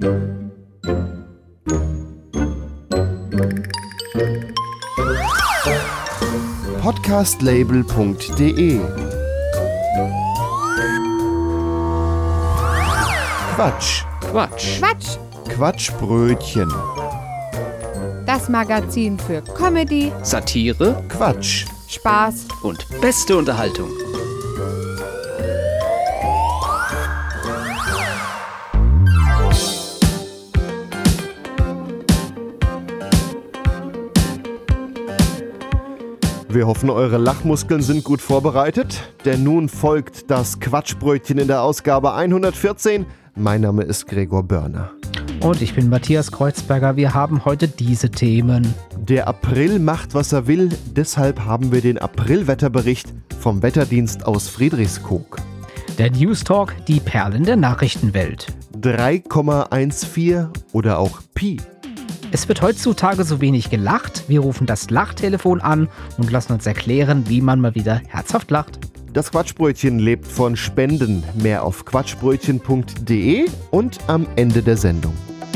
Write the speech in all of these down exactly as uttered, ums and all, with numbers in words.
podcastlabel punkt de Quatsch. Quatsch. Quatsch. Quatschbrötchen. Das Magazin für Comedy, Satire, Quatsch. Spaß und beste Unterhaltung. Wir hoffen, eure Lachmuskeln sind gut vorbereitet, denn nun folgt das Quatschbrötchen in der Ausgabe hundertvierzehn. Mein Name ist Gregor Börner. Und ich bin Matthias Kreuzberger. Wir haben heute diese Themen. Der April macht, was er will, deshalb haben wir den Aprilwetterbericht vom Wetterdienst aus Friedrichskoog. Der News Talk, die Perlen der Nachrichtenwelt. drei Komma vierzehn oder auch Pi. Es wird heutzutage so wenig gelacht. Wir rufen das Lachtelefon an und lassen uns erklären, wie man mal wieder herzhaft lacht. Das Quatschbrötchen lebt von Spenden. Mehr auf quatschbrötchen punkt de und am Ende der Sendung.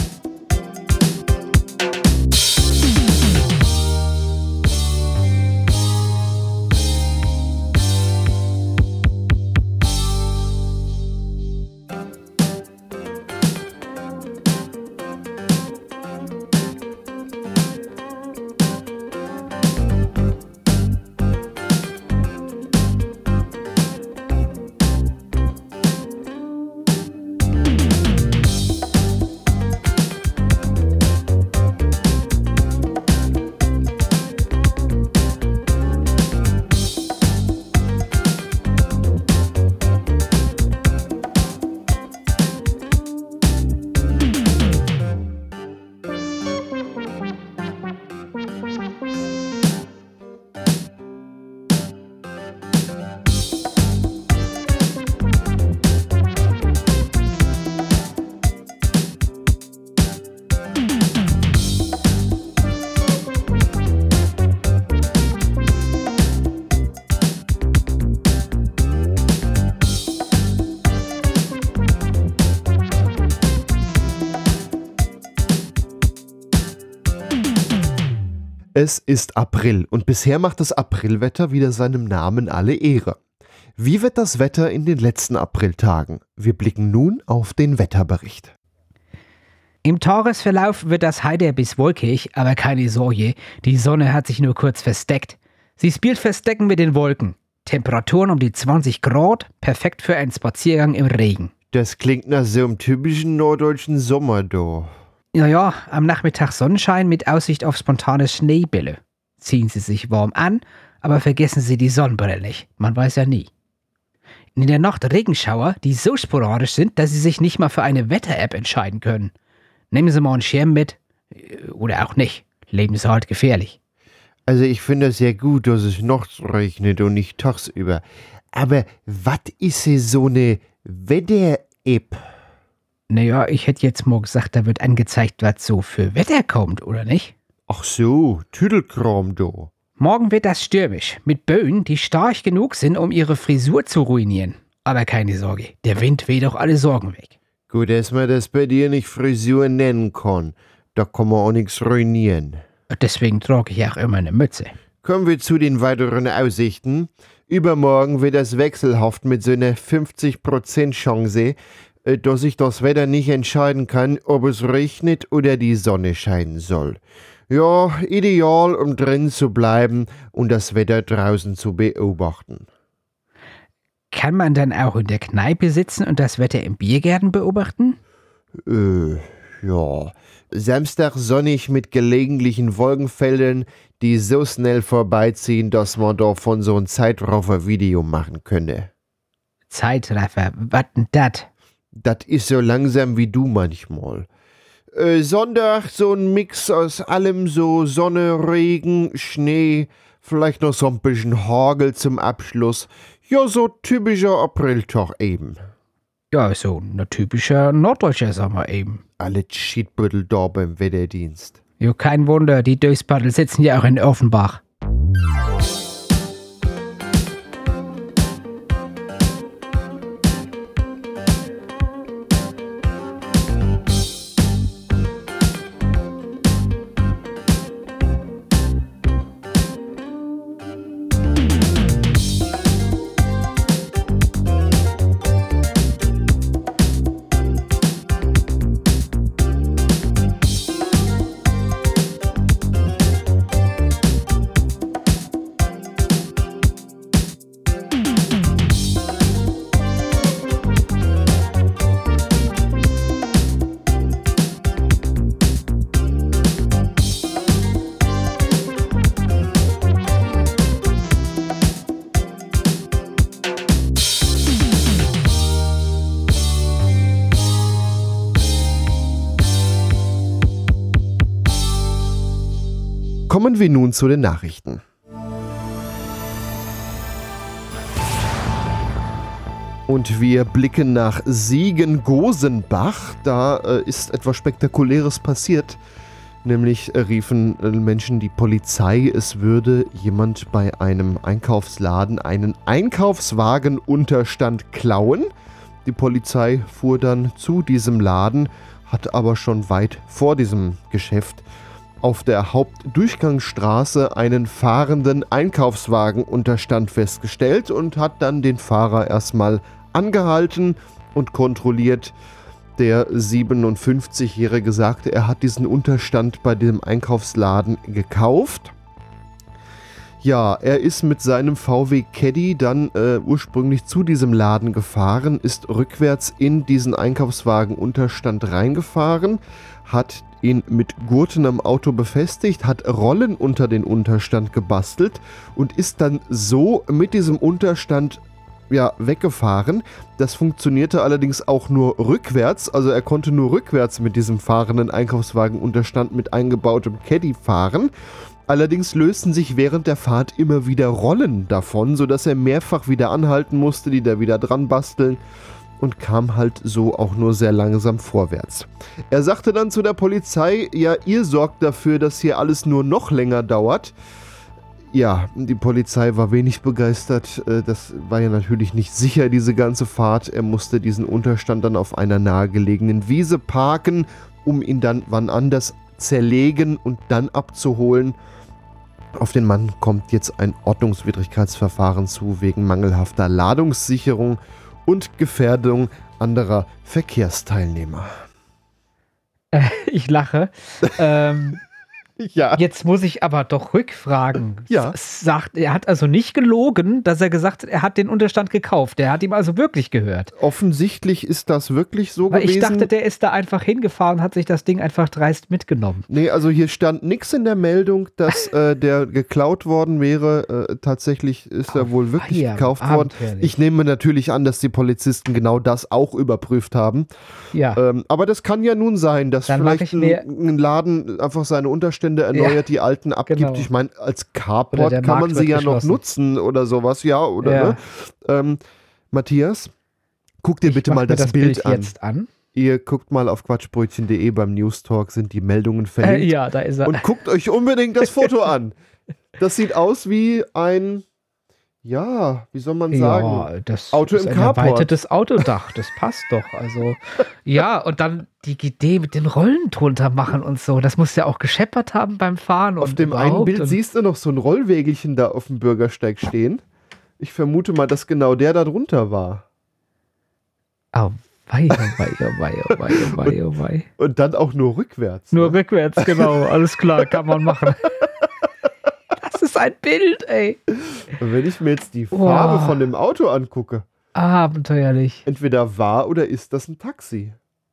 Es ist April und bisher macht das Aprilwetter wieder seinem Namen alle Ehre. Wie wird das Wetter in den letzten Apriltagen? Wir blicken nun auf den Wetterbericht. Im Tagesverlauf wird das heiter bis wolkig, aber keine Sorge, die Sonne hat sich nur kurz versteckt. Sie spielt Verstecken mit den Wolken. Temperaturen um die zwanzig Grad, perfekt für einen Spaziergang im Regen. Das klingt nach so einem typischen norddeutschen Sommer da. Naja, am Nachmittag Sonnenschein mit Aussicht auf spontane Schneebälle. Ziehen Sie sich warm an, aber vergessen Sie die Sonnenbrille nicht. Man weiß ja nie. In der Nacht Regenschauer, die so sporadisch sind, dass Sie sich nicht mal für eine Wetter-App entscheiden können. Nehmen Sie mal einen Schirm mit. Oder auch nicht. Leben Sie halt gefährlich. Also ich finde es sehr gut, dass es nachts regnet und nicht tagsüber. Aber was ist hier so eine Wetter-App? Naja, ich hätte jetzt mal gesagt, da wird angezeigt, was so für Wetter kommt, oder nicht? Ach so, Tüdelkram da. Morgen wird das stürmisch, mit Böen, die stark genug sind, um ihre Frisur zu ruinieren. Aber keine Sorge, der Wind weht auch alle Sorgen weg. Gut, dass man das bei dir nicht Frisur nennen kann. Da kann man auch nichts ruinieren. Deswegen trage ich auch immer eine Mütze. Kommen wir zu den weiteren Aussichten. Übermorgen wird es wechselhaft mit so einer fünfzig Prozent Chance, dass ich das Wetter nicht entscheiden kann, ob es regnet oder die Sonne scheinen soll. Ja, ideal, um drin zu bleiben und das Wetter draußen zu beobachten. Kann man dann auch in der Kneipe sitzen und das Wetter im Biergarten beobachten? Äh, ja. Samstag sonnig mit gelegentlichen Wolkenfeldern, die so schnell vorbeiziehen, dass man davon so ein Zeitraffer-Video machen könne. Zeitraffer, was denn dat? Das ist so langsam wie du manchmal. Äh, Sonntag so ein Mix aus allem, so Sonne, Regen, Schnee, vielleicht noch so ein bisschen Hagel zum Abschluss. Ja, so typischer Apriltag eben. Ja, so ein typischer norddeutscher Sommer eben. Alle Schiedbüttel da beim Wetterdienst. Jo, kein Wunder, die Durchspaddel sitzen ja auch in Offenbach. Kommen wir nun zu den Nachrichten. Und wir blicken nach Siegen-Gosenbach. Da äh, ist etwas Spektakuläres passiert. Nämlich äh, riefen äh, Menschen die Polizei, es würde jemand bei einem Einkaufsladen einen Einkaufswagenunterstand klauen. Die Polizei fuhr dann zu diesem Laden, hat aber schon weit vor diesem Geschäft auf der Hauptdurchgangsstraße einen fahrenden Einkaufswagenunterstand festgestellt und hat dann den Fahrer erstmal angehalten und kontrolliert. Der siebenundfünfzigjährige sagte, er hat diesen Unterstand bei dem Einkaufsladen gekauft. Ja, er ist mit seinem V W Caddy dann äh, ursprünglich zu diesem Laden gefahren, ist rückwärts in diesen Einkaufswagenunterstand reingefahren, hat ihn mit Gurten am Auto befestigt, hat Rollen unter den Unterstand gebastelt und ist dann so mit diesem Unterstand ja, weggefahren. Das funktionierte allerdings auch nur rückwärts, also er konnte nur rückwärts mit diesem fahrenden Einkaufswagenunterstand mit eingebautem Caddy fahren. Allerdings lösten sich während der Fahrt immer wieder Rollen davon, sodass er mehrfach wieder anhalten musste, die da wieder dran basteln und kam halt so auch nur sehr langsam vorwärts. Er sagte dann zu der Polizei, ja, ihr sorgt dafür, dass hier alles nur noch länger dauert. Ja, die Polizei war wenig begeistert. Das war ja natürlich nicht sicher, diese ganze Fahrt. Er musste diesen Unterstand dann auf einer nahegelegenen Wiese parken, um ihn dann wann anders zerlegen und dann abzuholen. Auf den Mann kommt jetzt ein Ordnungswidrigkeitsverfahren zu wegen mangelhafter Ladungssicherung und Gefährdung anderer Verkehrsteilnehmer. Äh, ich lache. ähm... Ja. Jetzt muss ich aber doch rückfragen. Ja. S- Sagt, er hat also nicht gelogen, dass er gesagt hat, er hat den Unterstand gekauft. Der hat ihm also wirklich gehört. Offensichtlich ist das wirklich so Weil gewesen. ich dachte, der ist da einfach hingefahren, hat sich das Ding einfach dreist mitgenommen. Nee, also hier stand nichts in der Meldung, dass äh, der geklaut worden wäre. Äh, tatsächlich ist er Oh, wohl wirklich weia, gekauft worden. abenteuerlich. Ich nehme natürlich an, dass die Polizisten genau das auch überprüft haben. Ja. Ähm, aber das kann ja nun sein, dass Dann mach vielleicht ich ein, mir- ein Laden einfach seine Unterstände erneuert, Ja, die alten abgibt. genau. Ich meine, als Oder Carport der kann Markt man sie wird ja noch geschlossen. nutzen oder sowas, ja, oder? Ja. Ne? Ähm, Matthias, guck dir Ich bitte mach mal mir das, Bild, an. jetzt an. Ihr guckt mal auf quatschbrötchen punkt de beim News Talk, sind die Meldungen Äh, verlinkt. ja, da ist er. Und guckt euch unbedingt das Foto an. Das sieht aus wie ein, ja, wie soll man sagen? Ja, das Auto ist im ein Carport. erweitertes Autodach. Das passt doch. Also, ja, und dann die Idee mit den Rollen drunter machen und so. Das muss ja auch gescheppert haben beim Fahren. Auf und dem einen überhaupt. Bild und siehst du noch so ein Rollwägelchen da auf dem Bürgersteig stehen. Ich vermute mal, dass genau der da drunter war. Oh, wei, oh, wei, oh, wei, oh, wei, oh, wei, oh, wei. Und dann auch nur rückwärts. Nur ne? rückwärts, genau. Alles klar, kann man machen. Das ist ein Bild, ey. Und wenn ich mir jetzt die Oh. Farbe von dem Auto angucke, Abenteuerlich. entweder war oder ist das ein Taxi.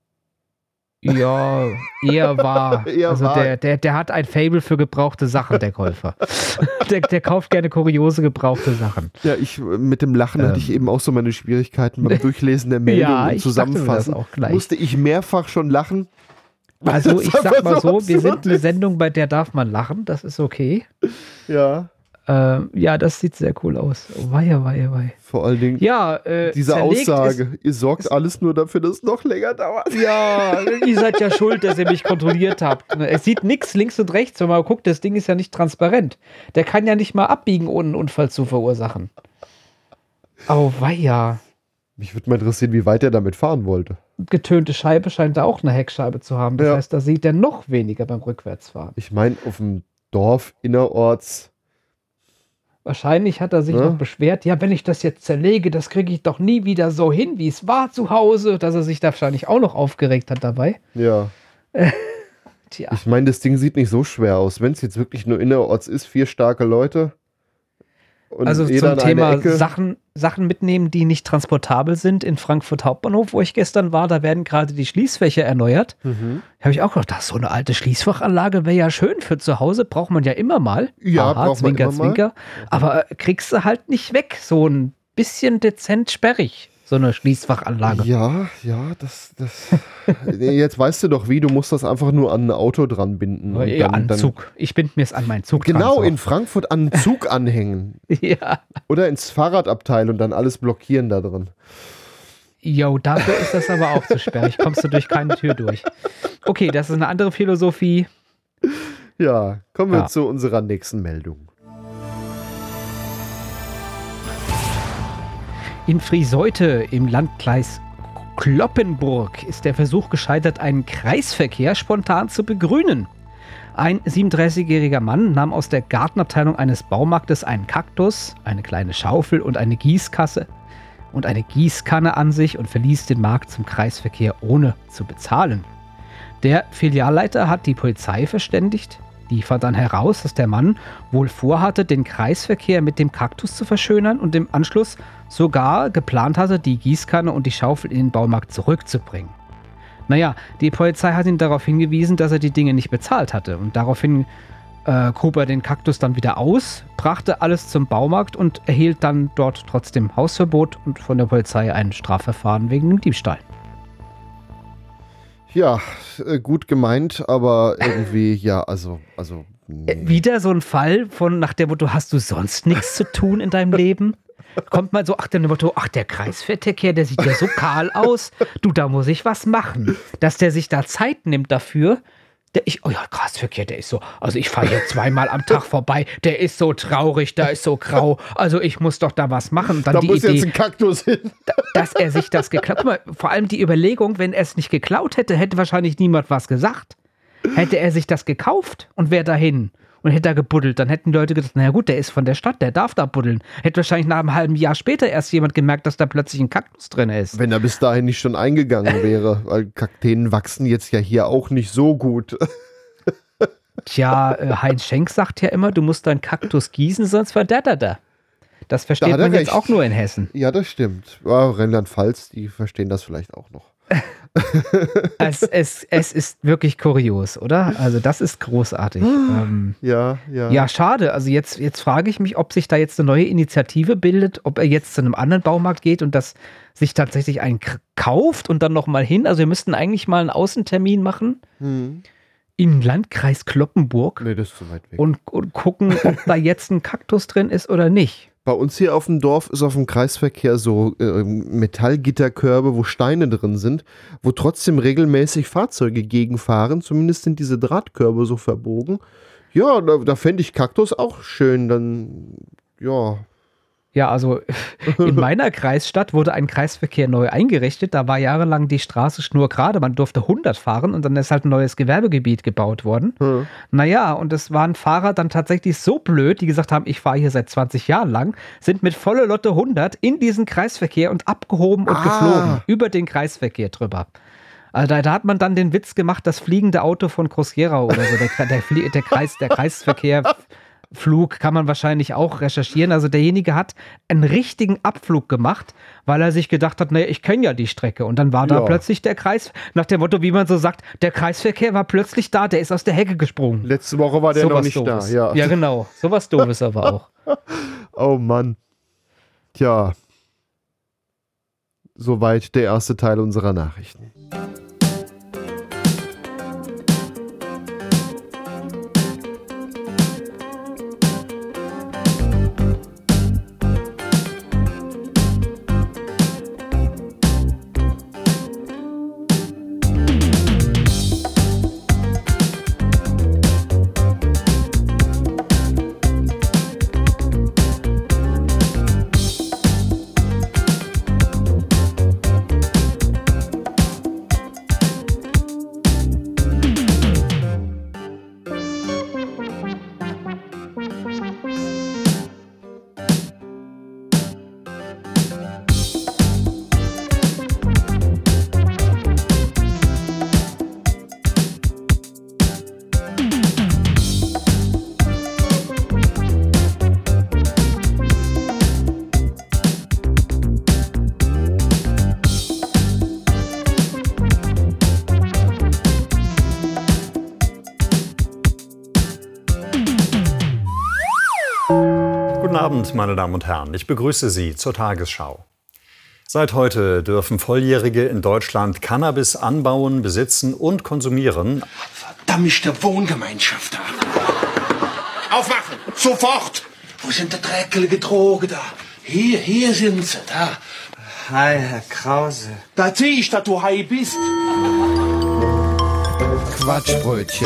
Ja, eher wahr. Eher also wahr. Der, der, der hat ein Faible für gebrauchte Sachen, der Käufer. der, der kauft gerne kuriose gebrauchte Sachen. Ja, ich mit dem Lachen Ähm. hatte ich eben auch so meine Schwierigkeiten beim Durchlesen der Meldung Ja, und ich dachte mir Zusammenfassen. das auch gleich. Musste ich mehrfach schon lachen. Also Das ich einfach sag mal so, wir absurd sind eine ist. Sendung, bei der darf man lachen, das ist okay. Ja, Ähm, ja, das sieht sehr cool aus. Oh, weia, weia, weia. vor allen Dingen Ja, äh, diese zerlegt Aussage. Ihr sorgt alles nur dafür, dass es noch länger dauert. Ist, ja, ihr seid ja schuld, dass ihr mich kontrolliert habt. Es sieht nichts links und rechts, wenn man guckt, das Ding ist ja nicht transparent. Der kann ja nicht mal abbiegen, ohne einen Unfall zu verursachen. Oh, weia. Mich würde mal interessieren, wie weit er damit fahren wollte. Getönte Scheibe scheint da auch eine Heckscheibe zu haben. Das Ja. heißt, da sieht er noch weniger beim Rückwärtsfahren. Ich meine, auf dem Dorf innerorts. Wahrscheinlich hat er sich Ja. noch beschwert, ja, wenn ich das jetzt zerlege, das kriege ich doch nie wieder so hin, wie es war zu Hause, dass er sich da wahrscheinlich auch noch aufgeregt hat dabei. Ja. Tja, Ich meine, das Ding sieht nicht so schwer aus. Wenn es jetzt wirklich nur innerorts ist, vier starke Leute. Und also jeder zum in eine Thema Ecke. Sachen, Sachen mitnehmen, die nicht transportabel sind. In Frankfurt Hauptbahnhof, wo ich gestern war, da werden gerade die Schließfächer erneuert. Mhm. Da habe ich auch gedacht, das ist so eine alte Schließfachanlage, wäre ja schön für zu Hause, braucht man ja immer mal. Ja, braucht man Zwinker, immer mal. Zwinker. Aber äh, kriegst du halt nicht weg, so ein bisschen dezent sperrig. so eine Schließfachanlage. Ja, ja, das, das. Nee, jetzt weißt du doch wie, du musst das einfach nur an ein Auto dran binden. Und Ja, dann, an dann, Zug. Ich binde mir es an meinen Zug Genau, dran, in Frankfurt an einen Zug anhängen. Ja. Oder ins Fahrradabteil und dann alles blockieren da drin. Jo, dafür ist das aber auch zu sperrig. Kommst du durch keine Tür durch. Okay, das ist eine andere Philosophie. Ja, kommen wir Ja. zu unserer nächsten Meldung. In Frieseute im Landkreis Cloppenburg ist der Versuch gescheitert, einen Kreisverkehr spontan zu begrünen. Ein siebenunddreißigjähriger Mann nahm aus der Gartenabteilung eines Baumarktes einen Kaktus, eine kleine Schaufel und eine Gießkasse und eine Gießkanne an sich und verließ den Markt zum Kreisverkehr ohne zu bezahlen. Der Filialleiter hat die Polizei verständigt. Die fand dann heraus, dass der Mann wohl vorhatte, den Kreisverkehr mit dem Kaktus zu verschönern und im Anschluss sogar geplant hatte, die Gießkanne und die Schaufel in den Baumarkt zurückzubringen. Naja, die Polizei hat ihn darauf hingewiesen, dass er die Dinge nicht bezahlt hatte und daraufhin äh, grub er den Kaktus dann wieder aus, brachte alles zum Baumarkt und erhielt dann dort trotzdem Hausverbot und von der Polizei ein Strafverfahren wegen dem Diebstahl. Ja, äh, gut gemeint, aber irgendwie, ja, also, also. Äh, Wieder so ein Fall von nach dem Motto, hast du sonst nichts zu tun in deinem Leben? Kommt mal so, ach, dem Motto, ach, der Kreisverkehr, der sieht ja so kahl aus. Du, da muss ich was machen. Dass der sich da Zeit nimmt dafür. Der, ich, oh ja, Kreisverkehr, der ist so, also ich fahre hier zweimal am Tag vorbei, der ist so traurig, der ist so grau, also ich muss doch da was machen. Und dann Da die muss Idee, jetzt ein Kaktus hin. dass er sich das geklaut hat. Guck mal, vor allem die Überlegung, wenn er es nicht geklaut hätte, hätte wahrscheinlich niemand was gesagt. Hätte er sich das gekauft und wäre dahin und hätte da gebuddelt, dann hätten Leute gedacht, naja gut, der ist von der Stadt, der darf da buddeln. Hätte wahrscheinlich nach einem halben Jahr später erst jemand gemerkt, dass da plötzlich ein Kaktus drin ist. Wenn er bis dahin nicht schon eingegangen wäre, weil Kakteen wachsen jetzt ja hier auch nicht so gut. Tja, äh, Heinz Schenk sagt ja immer, du musst deinen Kaktus gießen, sonst verderrt er da. Das versteht Da hat er man jetzt recht. auch nur in Hessen. Ja, das stimmt. Ja, Rheinland-Pfalz, die verstehen das vielleicht auch noch. Es, es, es ist wirklich kurios, oder? Also das ist großartig. ähm, Ja, ja. Ja, schade. Also jetzt, jetzt frage ich mich, ob sich da jetzt eine neue Initiative bildet, ob er jetzt zu einem anderen Baumarkt geht und das sich tatsächlich einen k- kauft und dann nochmal hin. Also wir müssten eigentlich mal einen Außentermin machen Hm. im Landkreis Kloppenburg Nee, das ist zu weit weg. und, und gucken, ob da jetzt ein Kaktus drin ist oder nicht. Bei uns hier auf dem Dorf ist auf dem Kreisverkehr so äh, Metallgitterkörbe, wo Steine drin sind, wo trotzdem regelmäßig Fahrzeuge gegenfahren. Zumindest sind diese Drahtkörbe so verbogen. Ja, da, da fände ich Kaktus auch schön. Dann, ja. Ja, also in meiner Kreisstadt wurde ein Kreisverkehr neu eingerichtet. Da war jahrelang die Straße schnurgerade. Man durfte hundert fahren und dann ist halt ein neues Gewerbegebiet gebaut worden. Hm. Naja, und es waren Fahrer dann tatsächlich so blöd, die gesagt haben, ich fahre hier seit zwanzig Jahren lang, sind mit voller Lotte hundert in diesen Kreisverkehr und abgehoben und Ah. geflogen. Über den Kreisverkehr drüber. Also da, da hat man dann den Witz gemacht, das fliegende Auto von Crociera oder so, der, der, Flie- der, Kreis, der Kreisverkehr. Flug kann man wahrscheinlich auch recherchieren. Also derjenige hat einen richtigen Abflug gemacht, weil er sich gedacht hat, naja, ich kenne ja die Strecke. Und dann war da Ja. plötzlich der Kreis, nach dem Motto, wie man so sagt, der Kreisverkehr war plötzlich da, der ist aus der Hecke gesprungen. Letzte Woche war der noch Sowas nicht Doofes. da. Ja. ja, genau. Sowas Doofes aber auch. Oh Mann. Tja. Soweit der erste Teil unserer Nachrichten. Guten Abend, meine Damen und Herren. Ich begrüße Sie zur Tagesschau. Seit heute dürfen Volljährige in Deutschland Cannabis anbauen, besitzen und konsumieren. Verdammte Wohngemeinschaft da. Aufwachen! Sofort! Wo sind die dreckelige Drogen da? Hier, hier sind sie, da. Hi, Herr Krause. Da zieh ich, dass du high bist. Quatschbrötchen.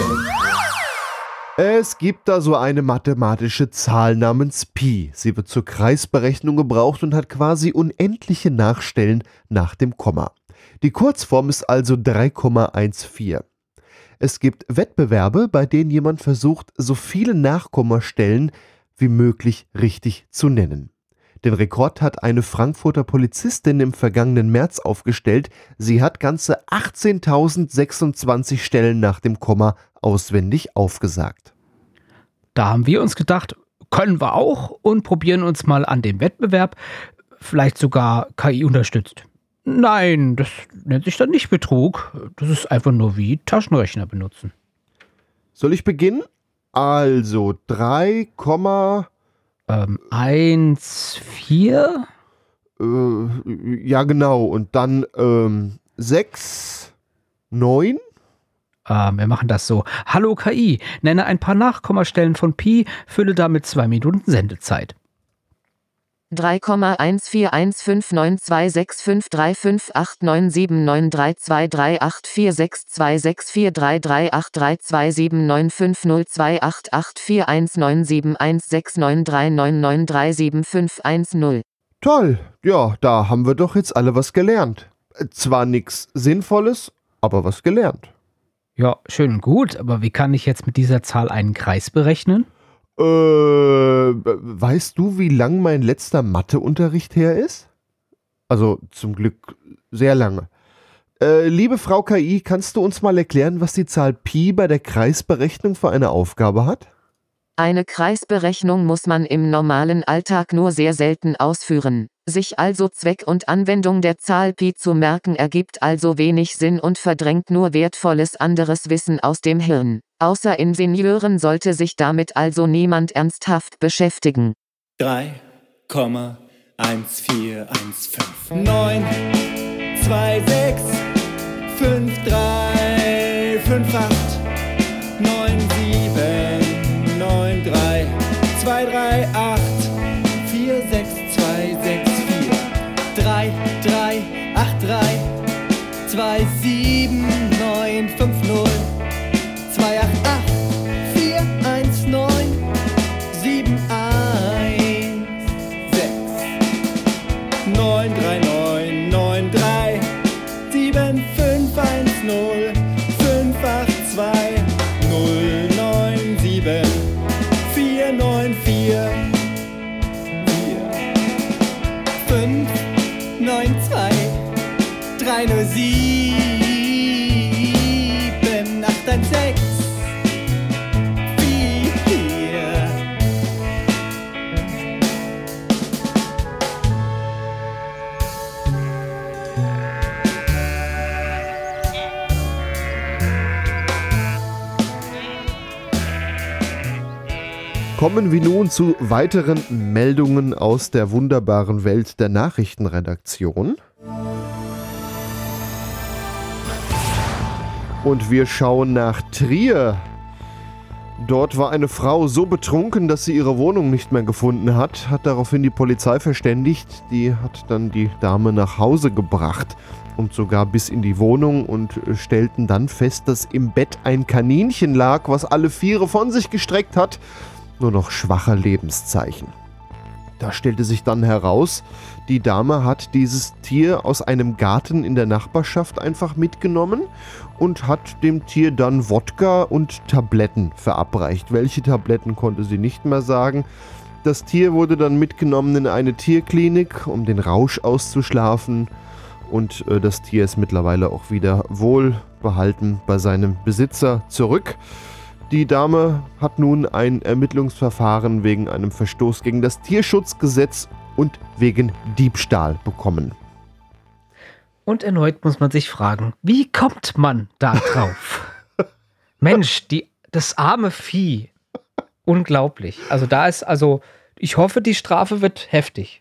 Es gibt da so eine mathematische Zahl namens Pi. Sie wird zur Kreisberechnung gebraucht und hat quasi unendliche Nachstellen nach dem Komma. Die Kurzform ist also drei Komma vierzehn. Es gibt Wettbewerbe, bei denen jemand versucht, so viele Nachkommastellen wie möglich richtig zu nennen. Den Rekord hat eine Frankfurter Polizistin im vergangenen März aufgestellt. Sie hat ganze achtzehntausendsechsundzwanzig Stellen nach dem Komma auswendig aufgesagt. Da haben wir uns gedacht, können wir auch und probieren uns mal an dem Wettbewerb, vielleicht sogar K I unterstützt. Nein, das nennt sich dann nicht Betrug. Das ist einfach nur wie Taschenrechner benutzen. Soll ich beginnen? Also drei, ähm, eins, vier? Äh, ja genau, und dann ähm, sechs, neun? Ähm, wir machen das so. Hallo K I, nenne ein paar Nachkommastellen von Pi, fülle damit zwei Minuten Sendezeit. drei Komma eins vier eins fünf neun zwei sechs fünf drei fünf acht neun sieben neun drei zwei drei acht vier sechs zwei sechs vier drei drei acht drei zwei sieben neun fünf null zwei acht acht vier eins neun sieben eins sechs neun drei neun neun drei sieben fünf eins null. Toll, ja, da haben wir doch jetzt alle was gelernt. Zwar nichts Sinnvolles, aber was gelernt. Ja, schön und gut, aber wie kann ich jetzt mit dieser Zahl einen Kreis berechnen? Äh, weißt du, wie lang mein letzter Matheunterricht her ist? Also zum Glück sehr lange. Äh, liebe Frau K I, kannst du uns mal erklären, was die Zahl Pi bei der Kreisberechnung für eine Aufgabe hat? Eine Kreisberechnung muss man im normalen Alltag nur sehr selten ausführen. Sich also Zweck und Anwendung der Zahl Pi zu merken ergibt also wenig Sinn und verdrängt nur wertvolles anderes Wissen aus dem Hirn. Außer Ingenieuren sollte sich damit also niemand ernsthaft beschäftigen. drei Komma eins vier eins fünf neun zwei sechs fünf drei fünf acht neun sieben neun drei zwei drei acht vier sechs zwei sechs vier drei drei acht drei zwei sieben neun fünf null zwei acht acht vier eins neun sieben eins sechs neun drei neun neun drei sieben fünf eins null fünf acht zwei null neun sieben vier neun vier vier fünf neun zwei drei null sieben acht eins sechs vier. Kommen wir nun zu weiteren Meldungen aus der wunderbaren Welt der Nachrichtenredaktion. Und wir schauen nach Trier. Dort war eine Frau so betrunken, dass sie ihre Wohnung nicht mehr gefunden hat, hat daraufhin die Polizei verständigt. Die hat dann die Dame nach Hause gebracht und sogar bis in die Wohnung und stellten dann fest, dass im Bett ein Kaninchen lag, was alle Viere von sich gestreckt hat. Nur noch schwache Lebenszeichen. Da stellte sich dann heraus, die Dame hat dieses Tier aus einem Garten in der Nachbarschaft einfach mitgenommen und hat dem Tier dann Wodka und Tabletten verabreicht. Welche Tabletten konnte sie nicht mehr sagen. Das Tier wurde dann mitgenommen in eine Tierklinik, um den Rausch auszuschlafen. Und äh, das Tier ist mittlerweile auch wieder wohlbehalten bei seinem Besitzer zurück. Die Dame hat nun ein Ermittlungsverfahren wegen einem Verstoß gegen das Tierschutzgesetz und wegen Diebstahl bekommen. Und erneut muss man sich fragen, wie kommt man da drauf? Mensch, die, das arme Vieh. Unglaublich. Also da ist, also ich hoffe, die Strafe wird heftig.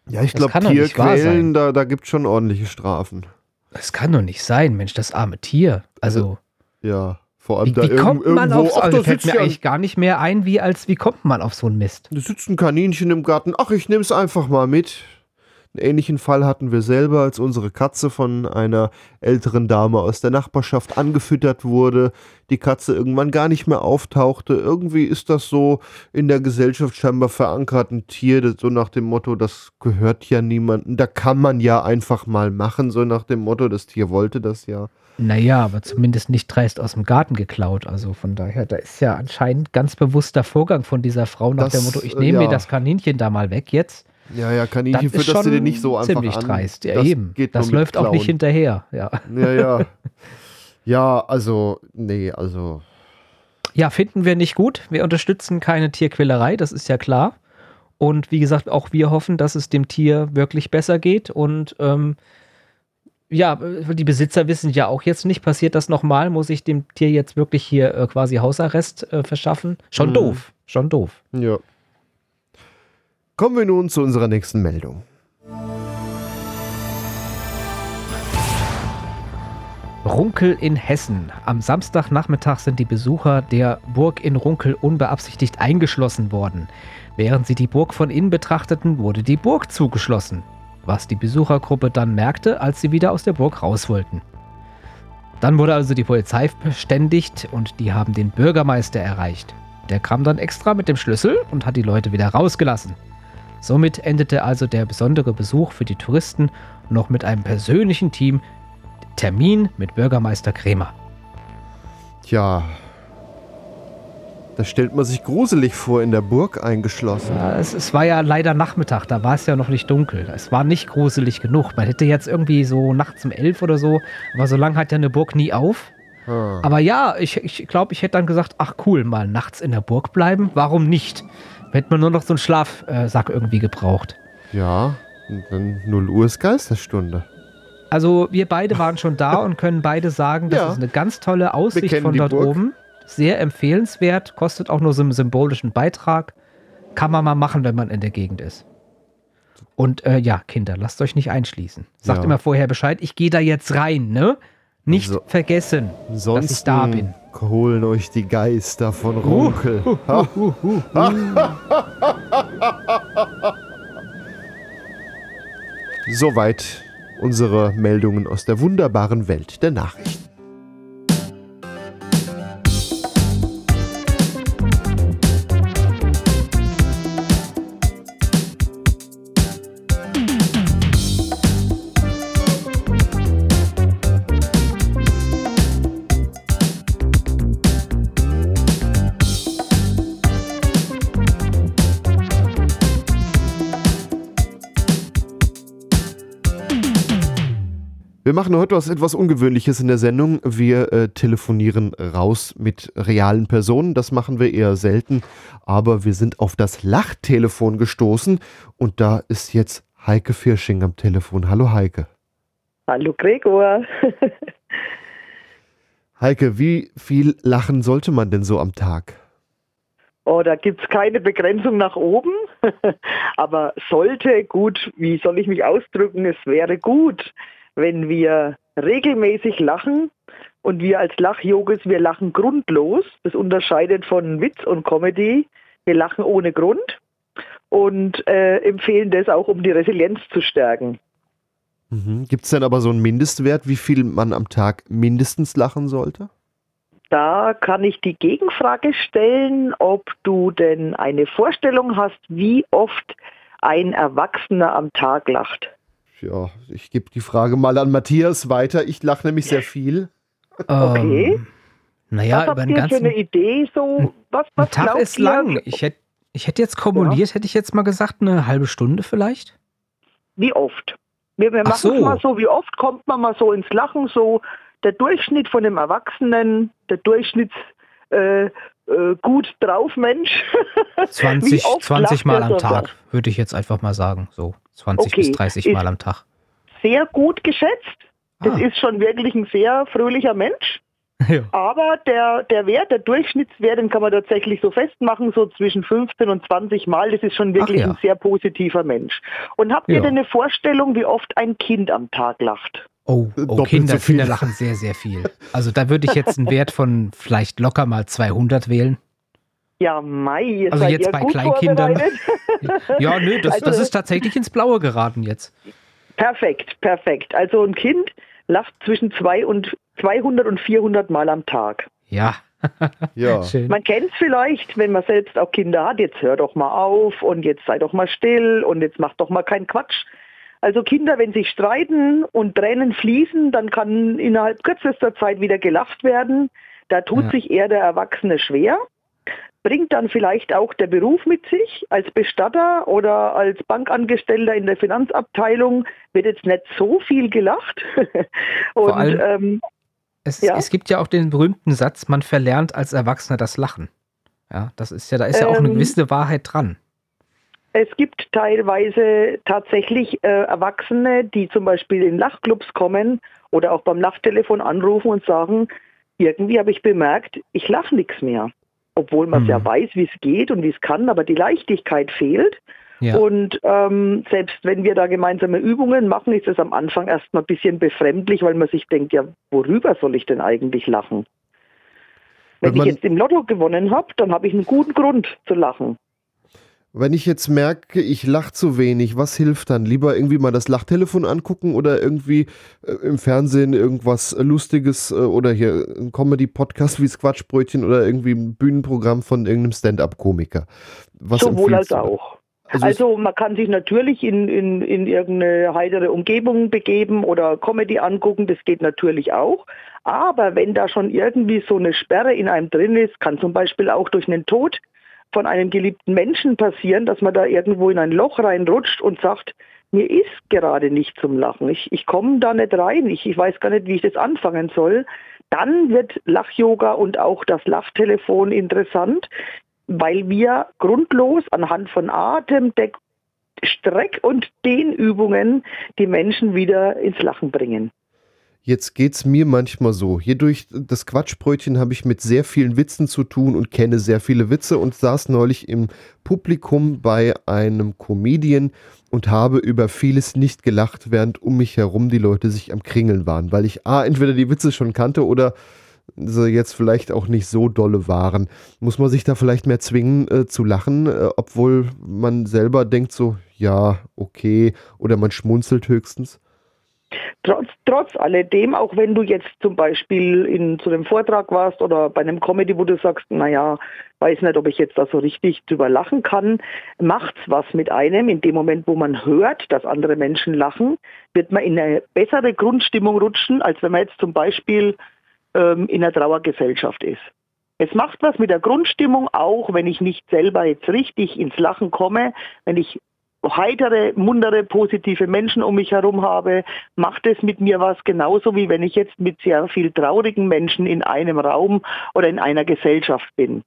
Ja, ich Das glaube, kann doch nicht wahr sein. Tierquälen, da, da gibt es schon ordentliche Strafen. Das kann doch nicht sein, Mensch, das arme Tier. Also, Ja, vor allem wie, da wie irgend- kommt man irgendwo, auf, ach, also da fällt sitzt mir ja, eigentlich gar nicht mehr ein, wie als, wie kommt man auf so einen Mist? da sitzt ein Kaninchen im Garten, ach, ich nehme es einfach mal mit. Einen ähnlichen Fall hatten wir selber, als unsere Katze von einer älteren Dame aus der Nachbarschaft angefüttert wurde, die Katze irgendwann gar nicht mehr auftauchte. Irgendwie ist das so in der Gesellschaft scheinbar verankert, ein Tier, das so nach dem Motto, das gehört ja niemandem, da kann man ja einfach mal machen, so nach dem Motto, das Tier wollte das ja. Naja, aber zumindest nicht dreist aus dem Garten geklaut. Also von daher, da ist ja anscheinend ganz bewusster Vorgang von dieser Frau nach Das, dem Motto, ich äh, nehme ja. mir das Kaninchen da mal weg jetzt. Ja, ja, Kaninchen Das ist fütterst du dir schon nicht so einfach ziemlich an. dreist. Ja, das eben. geht Das nur mit läuft auch nicht Klauen. hinterher. Ja. Ja, ja. Ja, also, nee, also. ja, finden wir nicht gut. Wir unterstützen keine Tierquälerei, das ist ja klar. Und wie gesagt, auch wir hoffen, dass es dem Tier wirklich besser geht. Und ähm, ja, die Besitzer wissen ja auch jetzt nicht, passiert das nochmal, muss ich dem Tier jetzt wirklich hier äh, quasi Hausarrest äh, verschaffen? Schon Mhm. doof, schon doof. Ja. Kommen wir nun zu unserer nächsten Meldung. Runkel in Hessen. Am Samstagnachmittag sind die Besucher der Burg in Runkel unbeabsichtigt eingeschlossen worden. Während sie die Burg von innen betrachteten, wurde die Burg zugeschlossen. Was die Besuchergruppe dann merkte, als sie wieder aus der Burg raus wollten. Dann wurde also die Polizei verständigt und die haben den Bürgermeister erreicht. Der kam dann extra mit dem Schlüssel und hat die Leute wieder rausgelassen. Somit endete also der besondere Besuch für die Touristen noch mit einem persönlichen Team Termin mit Bürgermeister Krämer. Tja, da stellt man sich gruselig vor, in der Burg eingeschlossen. Ja, es, es war ja leider Nachmittag, da war es ja noch nicht dunkel. Es war nicht gruselig genug. Man hätte jetzt irgendwie so nachts um elf oder so, aber so lange hat ja eine Burg nie auf. Ah. Aber ja, ich glaube, ich, glaub, ich hätte dann gesagt, ach cool, mal nachts in der Burg bleiben, warum nicht? Hätte man nur noch so einen Schlafsack irgendwie gebraucht. Ja, und dann null Uhr ist Geisterstunde. Also wir beide waren schon da und können beide sagen, das Ja. ist eine ganz tolle Aussicht kennen von die dort Burg. oben. Sehr empfehlenswert, kostet auch nur so einen symbolischen Beitrag. Kann man mal machen, wenn man in der Gegend ist. Und äh, ja, Kinder, lasst euch nicht einschließen. Sagt Ja. immer vorher Bescheid, ich gehe da jetzt rein, ne? Nicht So- vergessen, dass ich da bin. holen euch die Geister von Runkel. Ha. Soweit unsere Meldungen aus der wunderbaren Welt der Nachrichten. Wir machen heute was etwas Ungewöhnliches in der Sendung. Wir äh, telefonieren raus mit realen Personen. Das machen wir eher selten. Aber wir sind auf das Lachtelefon gestoßen. Und da ist jetzt Heike Firsching am Telefon. Hallo Heike. Hallo Gregor. Heike, wie viel lachen sollte man denn so am Tag? Oh, da gibt es keine Begrenzung nach oben. Aber sollte, gut, wie soll ich mich ausdrücken, es wäre gut, wenn wir regelmäßig lachen. Und wir als Lachjogis, wir lachen grundlos. Das unterscheidet von Witz und Comedy. Wir lachen ohne Grund und äh, empfehlen das auch, um die Resilienz zu stärken. Mhm. Gibt es denn aber so einen Mindestwert, wie viel man am Tag mindestens lachen sollte? Da kann ich die Gegenfrage stellen, ob du denn eine Vorstellung hast, wie oft ein Erwachsener am Tag lacht. Ja, ich gebe die Frage mal an Matthias weiter. Ich lache nämlich sehr viel. Okay. Ähm, naja, was über habt den ihr für ganzen eine Idee? So, was, was ein Tag glaubt ist ihr? lang. Ich hätte ich hätt jetzt kumuliert, hätte ich jetzt mal gesagt, eine halbe Stunde vielleicht. Wie oft? Wir, wir Ach machen es so. mal so, wie oft kommt man mal so ins Lachen? So der Durchschnitt von dem Erwachsenen, der Durchschnitts äh, äh, gut drauf Mensch. zwanzig, Wie oft zwanzig lacht Mal der am so? Tag, würde ich jetzt einfach mal sagen. So zwanzig Okay. bis dreißig Ist- Mal am Tag. Sehr gut geschätzt. Das Ah. ist schon wirklich ein sehr fröhlicher Mensch. Ja. Aber der, der Wert, der Durchschnittswert, den kann man tatsächlich so festmachen, so zwischen fünfzehn und zwanzig Mal. Das ist schon wirklich Ach ja. ein sehr positiver Mensch. Und habt ihr Ja. denn eine Vorstellung, wie oft ein Kind am Tag lacht? Oh, oh Doppelt Kinder, so viel. Kinder lachen sehr, sehr viel. Also da würde ich jetzt einen Wert von vielleicht locker mal zweihundert wählen. Ja, Mai, ihr Also seid jetzt ja bei gut Kleinkindern. vorbereitet. Ja, nö, das, Also- das ist tatsächlich ins Blaue geraten jetzt. Perfekt, perfekt. Also ein Kind lacht zwischen zwei und zweihundert und vierhundert Mal am Tag. Ja. Ja. Schön. Man kennt es vielleicht, wenn man selbst auch Kinder hat, jetzt hör doch mal auf und jetzt sei doch mal still und jetzt mach doch mal keinen Quatsch. Also Kinder, wenn sich streiten und Tränen fließen, dann kann innerhalb kürzester Zeit wieder gelacht werden. Da tut Ja. sich eher der Erwachsene schwer. Bringt dann vielleicht auch der Beruf mit sich. Als Bestatter oder als Bankangestellter in der Finanzabteilung wird jetzt nicht so viel gelacht. Und Vor allem- ähm, Es, Ja. es gibt ja auch den berühmten Satz, man verlernt als Erwachsener das Lachen. Ja, das ist ja, da ist ja auch eine Ähm, gewisse Wahrheit dran. es gibt teilweise tatsächlich äh, Erwachsene, die zum Beispiel in Lachclubs kommen oder auch beim Lachtelefon anrufen und sagen, irgendwie habe ich bemerkt, ich lache nichts mehr. Obwohl man Mhm. ja weiß, wie es geht und wie es kann, aber die Leichtigkeit fehlt. Ja. Und ähm, selbst wenn wir da gemeinsame Übungen machen, ist es am Anfang erstmal ein bisschen befremdlich, weil man sich denkt, ja, worüber soll ich denn eigentlich lachen? Wenn Wenn man- ich jetzt im Lotto gewonnen habe, dann habe ich einen guten Grund zu lachen. Wenn ich jetzt merke, ich lache zu wenig, was hilft dann? Lieber irgendwie mal das Lachtelefon angucken oder irgendwie äh, im Fernsehen irgendwas äh, Lustiges äh, oder hier ein Comedy-Podcast wie das Quatschbrötchen oder irgendwie ein Bühnenprogramm von irgendeinem Stand-Up-Komiker. Was Sowohl als empfiehlst du? auch. Also, Also man kann sich natürlich in, in, in irgendeine heitere Umgebung begeben oder Comedy angucken, das geht natürlich auch. Aber wenn da schon irgendwie so eine Sperre in einem drin ist, kann zum Beispiel auch durch einen Tod von einem geliebten Menschen passieren, dass man da irgendwo in ein Loch reinrutscht und sagt, mir ist gerade nicht zum Lachen, ich, ich komme da nicht rein, ich, ich weiß gar nicht, wie ich das anfangen soll. Dann wird Lach-Yoga und auch das Lachtelefon interessant, weil wir grundlos anhand von Atem, Deck, Streck- und Dehnübungen die Menschen wieder ins Lachen bringen. Jetzt geht's mir manchmal so. Hier durch das Quatschbrötchen habe ich mit sehr vielen Witzen zu tun und kenne sehr viele Witze und saß neulich im Publikum bei einem Comedian und habe über vieles nicht gelacht, während um mich herum die Leute sich am Kringeln waren, weil ich A, entweder die Witze schon kannte oder sie jetzt vielleicht auch nicht so dolle waren. Muss man sich da vielleicht mehr zwingen äh, zu lachen, äh, obwohl man selber denkt so, ja, okay, oder man schmunzelt höchstens? Trotz, trotz alledem, auch wenn du jetzt zum Beispiel in zu einem Vortrag warst oder bei einem Comedy, wo du sagst, naja, weiß nicht, ob ich jetzt da so richtig drüber lachen kann, macht's was mit einem. In dem Moment, wo man hört, dass andere Menschen lachen, wird man in eine bessere Grundstimmung rutschen, als wenn man jetzt zum Beispiel ähm, in einer Trauergesellschaft ist. Es macht was mit der Grundstimmung, auch wenn ich nicht selber jetzt richtig ins Lachen komme, wenn ich heitere, muntere, positive Menschen um mich herum habe, macht es mit mir was, genauso wie wenn ich jetzt mit sehr viel traurigen Menschen in einem Raum oder in einer Gesellschaft bin.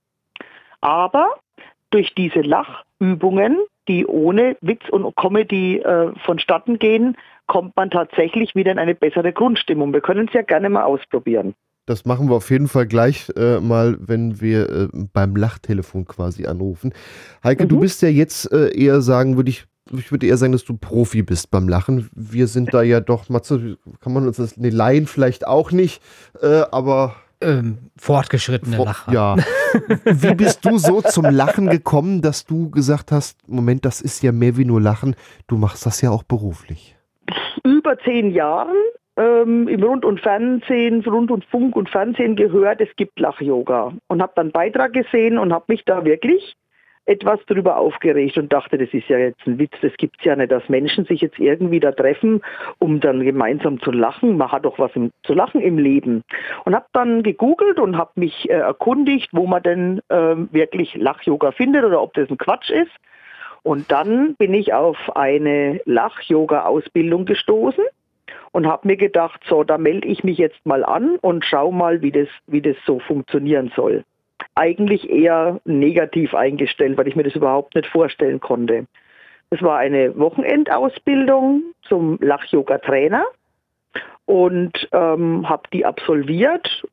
Aber durch diese Lachübungen, die ohne Witz und Comedy äh, vonstatten gehen, kommt man tatsächlich wieder in eine bessere Grundstimmung. Wir können es ja gerne mal ausprobieren. Das machen wir auf jeden Fall gleich äh, mal, wenn wir äh, beim Lachtelefon quasi anrufen. Heike, Mhm. du bist ja jetzt äh, eher sagen, würde ich, ich würde eher sagen, dass du Profi bist beim Lachen. Wir sind da ja doch, Matze, kann man uns das, ne, Laien vielleicht auch nicht, äh, aber Ähm, fortgeschrittene Vor- Lacher. Ja. Wie bist du so zum Lachen gekommen, dass du gesagt hast, Moment, das ist ja mehr wie nur Lachen, du machst das ja auch beruflich. Über zehn Jahren ähm, im Rund- und Fernsehen, Rund- und Funk und Fernsehen gehört, es gibt Lach-Yoga. Und habe dann einen Beitrag gesehen und habe mich da wirklich etwas drüber aufgeregt und dachte, das ist ja jetzt ein Witz, das gibt's ja nicht, dass Menschen sich jetzt irgendwie da treffen, um dann gemeinsam zu lachen. Man hat doch was im, zu lachen im Leben. Und habe dann gegoogelt und habe mich äh, erkundigt, wo man denn ähm, wirklich Lach-Yoga findet oder ob das ein Quatsch ist. Und dann bin ich auf eine Lach-Yoga-Ausbildung gestoßen und habe mir gedacht, so, da melde ich mich jetzt mal an und schau mal, wie das, wie das so funktionieren soll. Eigentlich eher negativ eingestellt, weil ich mir das überhaupt nicht vorstellen konnte. Es war eine Wochenendausbildung zum Lach-Yoga-Trainer und ähm, habe die absolviert.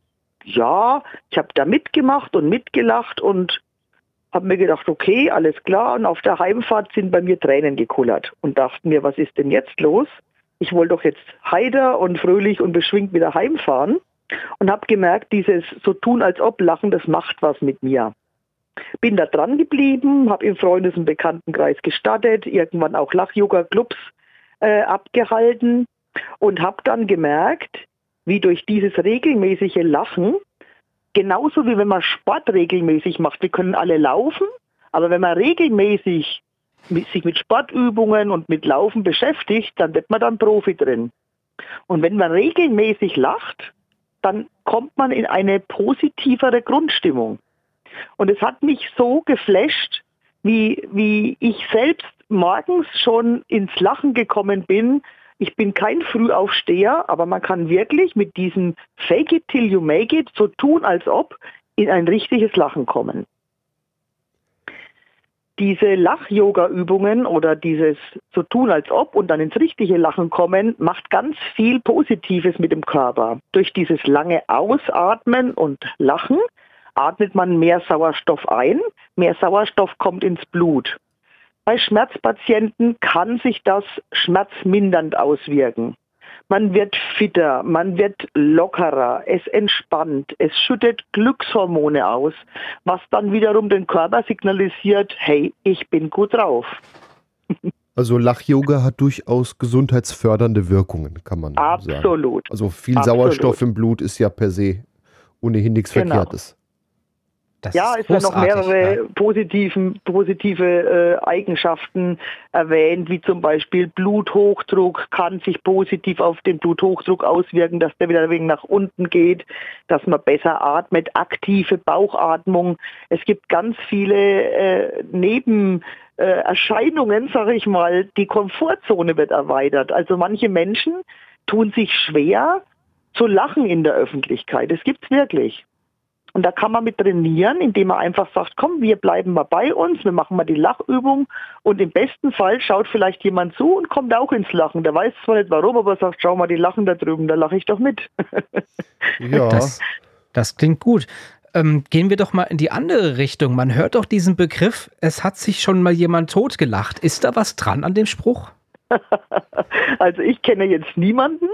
ja, ich habe da mitgemacht und mitgelacht und habe mir gedacht, okay, alles klar. Und auf der Heimfahrt sind bei mir Tränen gekullert und dachten mir, was ist denn jetzt los? Ich wollte doch jetzt heiter und fröhlich und beschwingt wieder heimfahren und habe gemerkt, dieses so tun als ob Lachen, das macht was mit mir. Bin da dran geblieben, habe im Freundes- und Bekanntenkreis gestartet, irgendwann auch Lach-Yoga-Clubs äh, abgehalten und habe dann gemerkt, wie durch dieses regelmäßige Lachen, genauso wie wenn man Sport regelmäßig macht, wir können alle laufen, aber wenn man regelmäßig mit, sich mit Sportübungen und mit Laufen beschäftigt, dann wird man dann Profi drin. Und wenn man regelmäßig lacht, dann kommt man in eine positivere Grundstimmung. Und es hat mich so geflasht, wie, wie ich selbst morgens schon ins Lachen gekommen bin. Ich bin kein Frühaufsteher, aber man kann wirklich mit diesem Fake it till you make it, so tun als ob, in ein richtiges Lachen kommen. Diese Lach-Yoga-Übungen oder dieses so tun als ob und dann ins richtige Lachen kommen, macht ganz viel Positives mit dem Körper. Durch dieses lange Ausatmen und Lachen atmet man mehr Sauerstoff ein, mehr Sauerstoff kommt ins Blut. Bei Schmerzpatienten kann sich das schmerzmindernd auswirken. Man wird fitter, man wird lockerer, es entspannt, es schüttet Glückshormone aus, was dann wiederum den Körper signalisiert, hey, ich bin gut drauf. Also Lach-Yoga hat durchaus gesundheitsfördernde Wirkungen, kann man sagen. Absolut. Also viel Absolut. Sauerstoff im Blut ist ja per se ohnehin nichts Genau. Verkehrtes. Das Ja, es werden noch mehrere ja. positiven, positive äh, Eigenschaften erwähnt, wie zum Beispiel Bluthochdruck kann sich positiv auf den Bluthochdruck auswirken, dass der wieder ein wenig nach unten geht, dass man besser atmet, aktive Bauchatmung. Es gibt ganz viele äh, Nebenerscheinungen, sage ich mal, die Komfortzone wird erweitert. Also manche Menschen tun sich schwer zu lachen in der Öffentlichkeit. Das gibt's wirklich. Und da kann man mit trainieren, indem man einfach sagt, komm, wir bleiben mal bei uns, wir machen mal die Lachübung und im besten Fall schaut vielleicht jemand zu und kommt auch ins Lachen. Der weiß zwar nicht warum, aber sagt, schau mal, die lachen da drüben, da lache ich doch mit. Ja. Das, das klingt gut. Ähm, gehen wir doch mal in die andere Richtung. Man hört doch diesen Begriff, es hat sich schon mal jemand totgelacht. Ist da was dran an dem Spruch? Also ich kenne jetzt niemanden.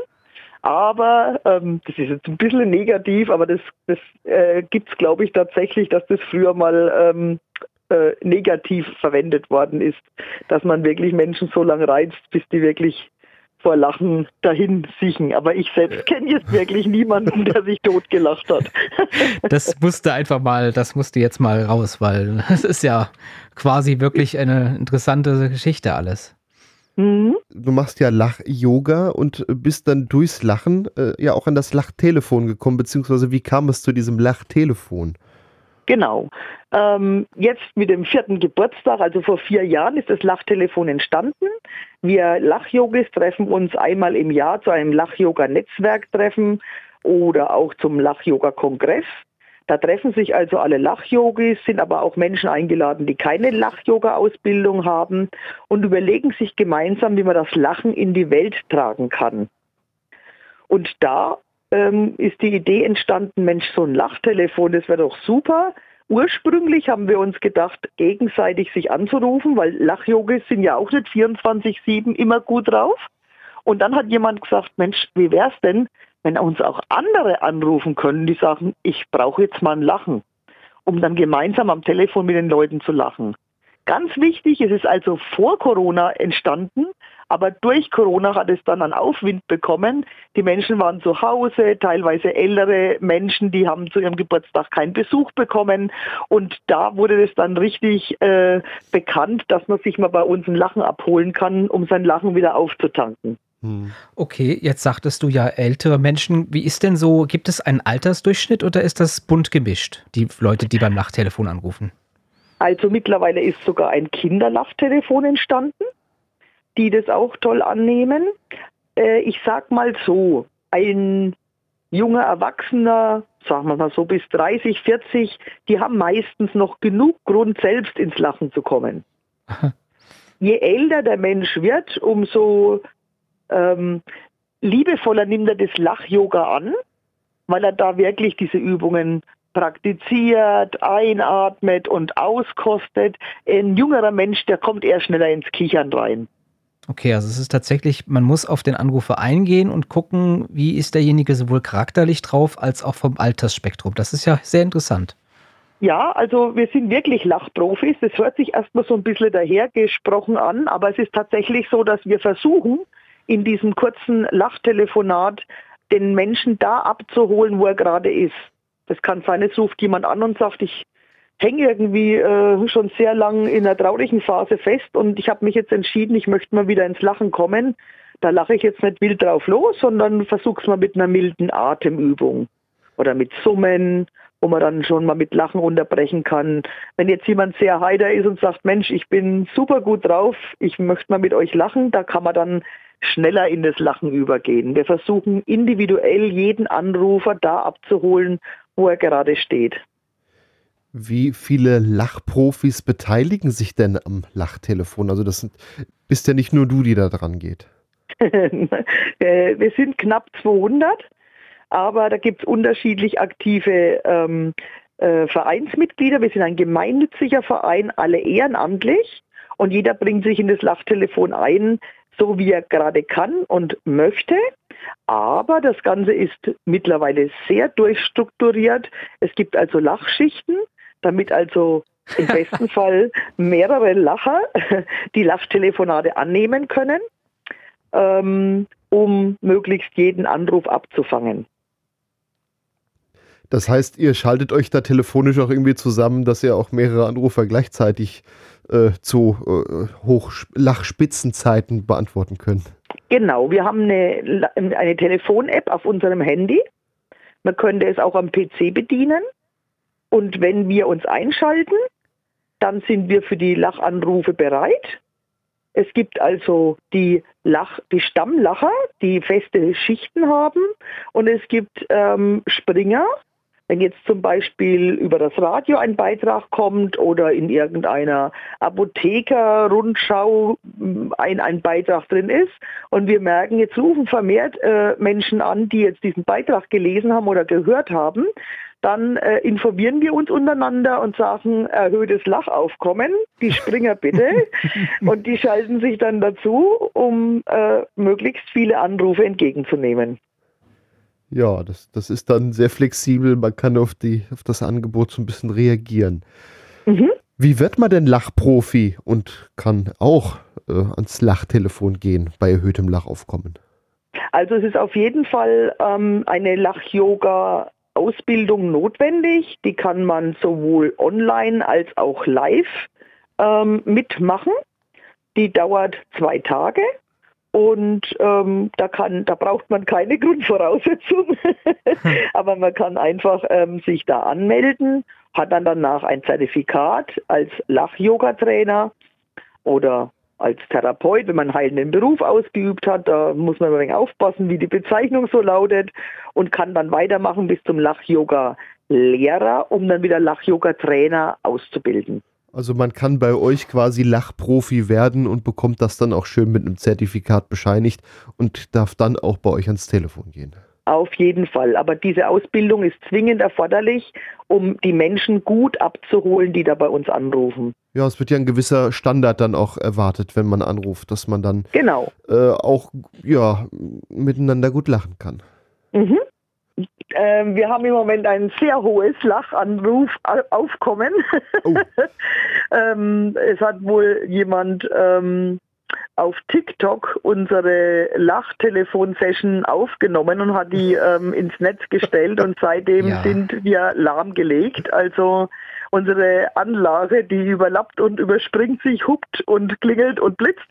Aber ähm, das ist jetzt ein bisschen negativ, aber das, das äh, gibt es, glaube ich, tatsächlich, dass das früher mal ähm, äh, negativ verwendet worden ist, dass man wirklich Menschen so lange reizt, bis die wirklich vor Lachen dahin siechen. Aber ich selbst kenne jetzt wirklich niemanden, der sich totgelacht hat. Das musste einfach mal, das musste jetzt mal raus, weil es ist ja quasi wirklich eine interessante Geschichte alles. Mhm. Du machst ja Lach-Yoga und bist dann durchs Lachen äh, ja auch an das Lachtelefon gekommen, beziehungsweise wie kam es zu diesem Lachtelefon? Genau. Ähm, jetzt mit dem vierten Geburtstag, also vor vier Jahren, ist das Lachtelefon entstanden. Wir Lach-Yogis treffen uns einmal im Jahr zu einem Lach-Yoga-Netzwerktreffen oder auch zum Lach-Yoga-Kongress. Da treffen sich also alle Lach-Yogis, sind aber auch Menschen eingeladen, die keine Lach-Yoga-Ausbildung haben und überlegen sich gemeinsam, wie man das Lachen in die Welt tragen kann. Und da ähm, ist die Idee entstanden, Mensch, so ein Lachtelefon, das wäre doch super. Ursprünglich haben wir uns gedacht, gegenseitig sich anzurufen, weil Lach-Yogis sind ja auch nicht vierundzwanzig sieben immer gut drauf. Und dann hat jemand gesagt, Mensch, wie wär's denn, wenn uns auch andere anrufen können, die sagen, ich brauche jetzt mal ein Lachen, um dann gemeinsam am Telefon mit den Leuten zu lachen. Ganz wichtig, es ist also vor Corona entstanden, aber durch Corona hat es dann einen Aufwind bekommen. Die Menschen waren zu Hause, teilweise ältere Menschen, die haben zu ihrem Geburtstag keinen Besuch bekommen und da wurde es dann richtig äh, bekannt, dass man sich mal bei uns ein Lachen abholen kann, um sein Lachen wieder aufzutanken. Okay, jetzt sagtest du ja ältere Menschen. Wie ist denn so, gibt es einen Altersdurchschnitt oder ist das bunt gemischt, die Leute, die beim Lachtelefon anrufen? Also mittlerweile ist sogar ein Kinderlachtelefon entstanden, die das auch toll annehmen. Äh, ich sag mal so, ein junger Erwachsener, sagen wir mal so bis dreißig, vierzig, die haben meistens noch genug Grund, selbst ins Lachen zu kommen. Je älter der Mensch wird, umso Ähm, liebevoller nimmt er das Lach-Yoga an, weil er da wirklich diese Übungen praktiziert, einatmet und auskostet. Ein jüngerer Mensch, der kommt eher schneller ins Kichern rein. Okay, also es ist tatsächlich, man muss auf den Anrufer eingehen und gucken, wie ist derjenige sowohl charakterlich drauf, als auch vom Altersspektrum. Das ist ja sehr interessant. Ja, also wir sind wirklich Lachprofis. Das hört sich erstmal so ein bisschen dahergesprochen an, aber es ist tatsächlich so, dass wir versuchen, in diesem kurzen Lachtelefonat den Menschen da abzuholen, wo er gerade ist. Das kann sein, es ruft jemand an und sagt, ich hänge irgendwie äh, schon sehr lang in einer traurigen Phase fest und ich habe mich jetzt entschieden, ich möchte mal wieder ins Lachen kommen. Da lache ich jetzt nicht wild drauf los, sondern versuche es mal mit einer milden Atemübung oder mit Summen, wo man dann schon mal mit Lachen unterbrechen kann. Wenn jetzt jemand sehr heiter ist und sagt, Mensch, ich bin super gut drauf, ich möchte mal mit euch lachen, da kann man dann schneller in das Lachen übergehen. Wir versuchen individuell jeden Anrufer da abzuholen, wo er gerade steht. Wie viele Lachprofis beteiligen sich denn am Lachtelefon? Also das sind, bist ja nicht nur du, die da dran geht. Wir sind knapp zweihundert, aber da gibt es unterschiedlich aktive ähm, äh, Vereinsmitglieder. Wir sind ein gemeinnütziger Verein, alle ehrenamtlich und jeder bringt sich in das Lachtelefon ein, so wie er gerade kann und möchte. Aber das Ganze ist mittlerweile sehr durchstrukturiert. Es gibt also Lachschichten, damit also im besten Fall mehrere Lacher die Lachtelefonate annehmen können, ähm, um möglichst jeden Anruf abzufangen. Das heißt, ihr schaltet euch da telefonisch auch irgendwie zusammen, dass ihr auch mehrere Anrufer gleichzeitig äh, zu äh, Hoch-Lachspitzenzeiten beantworten könnt. Genau, wir haben eine, eine Telefon-App auf unserem Handy. Man könnte es auch am P C bedienen. Und wenn wir uns einschalten, dann sind wir für die Lachanrufe bereit. Es gibt also die, Lach, die Stammlacher, die feste Schichten haben. Und es gibt ähm, Springer. Wenn jetzt zum Beispiel über das Radio ein Beitrag kommt oder in irgendeiner Apotheker-Rundschau ein, ein Beitrag drin ist und wir merken, jetzt rufen vermehrt äh, Menschen an, die jetzt diesen Beitrag gelesen haben oder gehört haben, dann äh, informieren wir uns untereinander und sagen, erhöhtes Lachaufkommen, die Springer bitte. Und die schalten sich dann dazu, um äh, möglichst viele Anrufe entgegenzunehmen. Ja, das, das ist dann sehr flexibel, man kann auf, die, auf das Angebot so ein bisschen reagieren. Mhm. Wie wird man denn Lachprofi und kann auch äh, ans Lachtelefon gehen bei erhöhtem Lachaufkommen? Also es ist auf jeden Fall ähm, eine Lach-Yoga-Ausbildung notwendig. Die kann man sowohl online als auch live ähm, mitmachen. Die dauert zwei Tage. Und ähm, da kann, da braucht man keine Grundvoraussetzung, aber man kann einfach ähm, sich da anmelden, hat dann danach ein Zertifikat als Lach-Yoga-Trainer oder als Therapeut, wenn man einen heilenden Beruf ausgeübt hat. Da muss man ein wenig aufpassen, wie die Bezeichnung so lautet, und kann dann weitermachen bis zum Lach-Yoga-Lehrer, um dann wieder Lach-Yoga-Trainer auszubilden. Also man kann bei euch quasi Lachprofi werden und bekommt das dann auch schön mit einem Zertifikat bescheinigt und darf dann auch bei euch ans Telefon gehen. Auf jeden Fall. Aber diese Ausbildung ist zwingend erforderlich, um die Menschen gut abzuholen, die da bei uns anrufen. Ja, es wird ja ein gewisser Standard dann auch erwartet, wenn man anruft, dass man dann genau. äh, auch ja, miteinander gut lachen kann. Mhm. Ähm, wir haben im Moment ein sehr hohes Lachanrufaufkommen. Oh. ähm, es hat wohl jemand ähm, auf TikTok unsere Lachtelefon-Session aufgenommen und hat die ähm, ins Netz gestellt und seitdem ja. sind wir lahmgelegt. Also unsere Anlage, die überlappt und überspringt sich, hupt und klingelt und blitzt.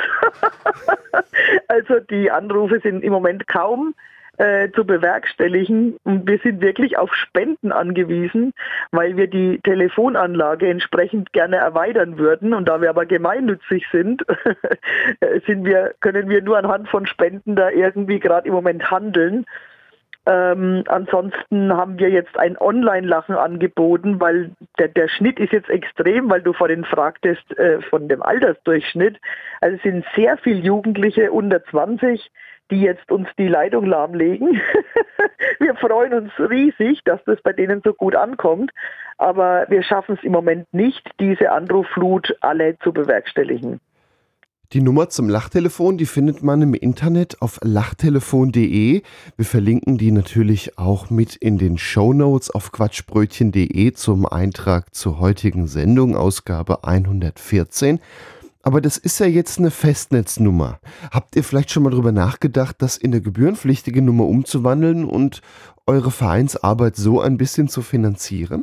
Also die Anrufe sind im Moment kaum Äh, zu bewerkstelligen, und wir sind wirklich auf Spenden angewiesen, weil wir die Telefonanlage entsprechend gerne erweitern würden, und da wir aber gemeinnützig sind, sind wir, können wir nur anhand von Spenden da irgendwie gerade im Moment handeln. Ähm, ansonsten haben wir jetzt ein Online-Lachen angeboten, weil der, der Schnitt ist jetzt extrem, weil du vorhin fragtest äh, von dem Altersdurchschnitt. Also es sind sehr viele Jugendliche unter zwanzig, die jetzt uns die Leitung lahmlegen. Wir freuen uns riesig, dass das bei denen so gut ankommt, aber wir schaffen es im Moment nicht, diese Anrufflut alle zu bewerkstelligen. Die Nummer zum Lachtelefon, die findet man im Internet auf lachtelefon punkt de. Wir verlinken die natürlich auch mit in den Shownotes auf quatschbrötchen punkt de zum Eintrag zur heutigen Sendung, Ausgabe hundertvierzehn. Aber das ist ja jetzt eine Festnetznummer. Habt ihr vielleicht schon mal drüber nachgedacht, das in eine gebührenpflichtige Nummer umzuwandeln und eure Vereinsarbeit so ein bisschen zu finanzieren?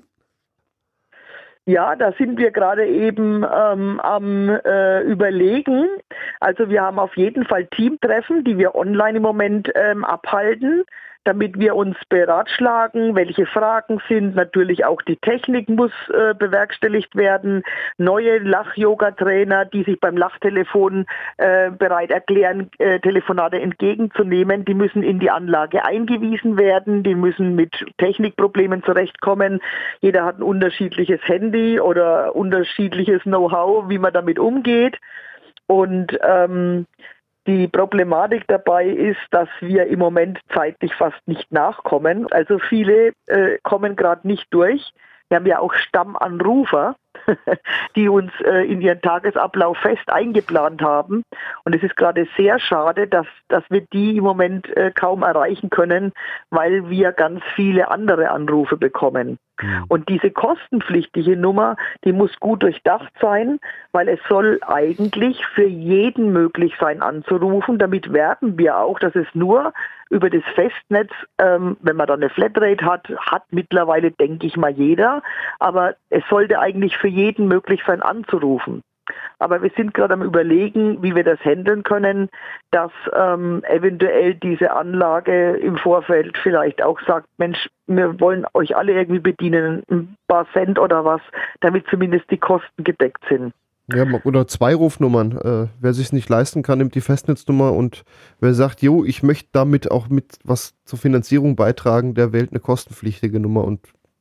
Ja, da sind wir gerade eben ähm, am äh, Überlegen. Also wir haben auf jeden Fall Teamtreffen, die wir online im Moment ähm, abhalten, damit wir uns beratschlagen, welche Fragen sind. Natürlich auch die Technik muss äh, bewerkstelligt werden. Neue Lach-Yoga-Trainer, die sich beim Lachtelefon äh, bereit erklären, äh, Telefonate entgegenzunehmen, die müssen in die Anlage eingewiesen werden. Die müssen mit Technikproblemen zurechtkommen. Jeder hat ein unterschiedliches Handy oder unterschiedliches Know-how, wie man damit umgeht. Und ähm, die Problematik dabei ist, dass wir im Moment zeitlich fast nicht nachkommen. Also viele äh, kommen gerade nicht durch. Wir haben ja auch Stammanrufer, die uns äh, in ihren Tagesablauf fest eingeplant haben. Und es ist gerade sehr schade, dass, dass wir die im Moment äh, kaum erreichen können, weil wir ganz viele andere Anrufe bekommen. Mhm. Und diese kostenpflichtige Nummer, die muss gut durchdacht sein, weil es soll eigentlich für jeden möglich sein anzurufen. Damit werben wir auch, dass es nur über das Festnetz, ähm, wenn man da eine Flatrate hat, hat mittlerweile, denke ich mal, jeder. Aber es sollte eigentlich für jeden möglich sein anzurufen. Aber wir sind gerade am Überlegen, wie wir das handeln können, dass ähm, eventuell diese Anlage im Vorfeld vielleicht auch sagt, Mensch, wir wollen euch alle irgendwie bedienen, ein paar Cent oder was, damit zumindest die Kosten gedeckt sind. Ja, oder zwei Rufnummern. Äh, wer sich nicht leisten kann, nimmt die Festnetznummer, und wer sagt, jo, ich möchte damit auch mit was zur Finanzierung beitragen, der wählt eine kostenpflichtige Nummer. Und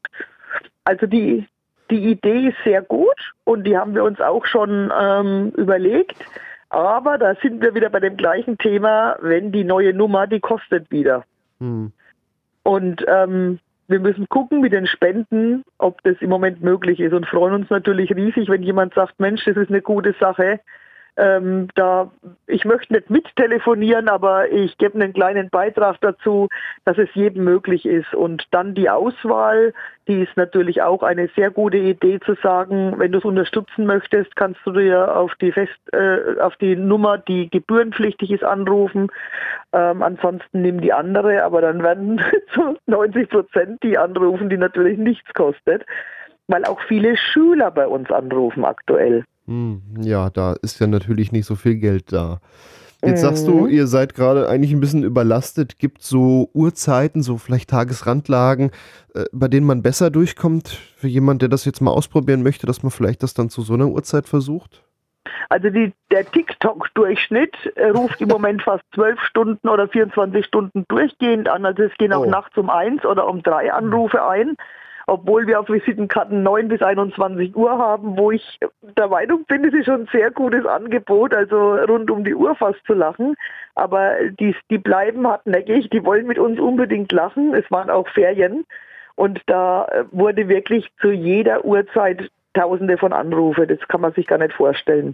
also die Die Idee ist sehr gut und die haben wir uns auch schon ähm, überlegt. Aber da sind wir wieder bei dem gleichen Thema, wenn die neue Nummer, die kostet wieder. Hm. Und ähm, wir müssen gucken mit den Spenden, ob das im Moment möglich ist, und freuen uns natürlich riesig, wenn jemand sagt, Mensch, das ist eine gute Sache. Ähm, da, ich möchte nicht mittelefonieren, aber ich gebe einen kleinen Beitrag dazu, dass es jedem möglich ist. Und dann die Auswahl, die ist natürlich auch eine sehr gute Idee, zu sagen, wenn du es unterstützen möchtest, kannst du dir auf die Fest, äh, auf die Nummer, die gebührenpflichtig ist, anrufen. Ähm, ansonsten nimm die andere, aber dann werden zu neunzig Prozent die anrufen, die natürlich nichts kostet, weil auch viele Schüler bei uns anrufen aktuell. Ja, da ist ja natürlich nicht so viel Geld da. Jetzt sagst du, ihr seid gerade eigentlich ein bisschen überlastet. Gibt es so Uhrzeiten, so vielleicht Tagesrandlagen, äh, bei denen man besser durchkommt? Für jemanden, der das jetzt mal ausprobieren möchte, dass man vielleicht das dann zu so einer Uhrzeit versucht? Also die, der TikTok-Durchschnitt äh, ruft im Moment fast zwölf Stunden oder vierundzwanzig Stunden durchgehend an. Also es gehen auch oh. nachts um eins oder um drei Anrufe ein. Obwohl wir auf Visitenkarten neun bis einundzwanzig Uhr haben, wo ich der Meinung bin, es ist schon ein sehr gutes Angebot, also rund um die Uhr fast zu lachen. Aber die, die bleiben hartnäckig, die wollen mit uns unbedingt lachen. Es waren auch Ferien und da wurde wirklich zu jeder Uhrzeit Tausende von Anrufe. Das kann man sich gar nicht vorstellen.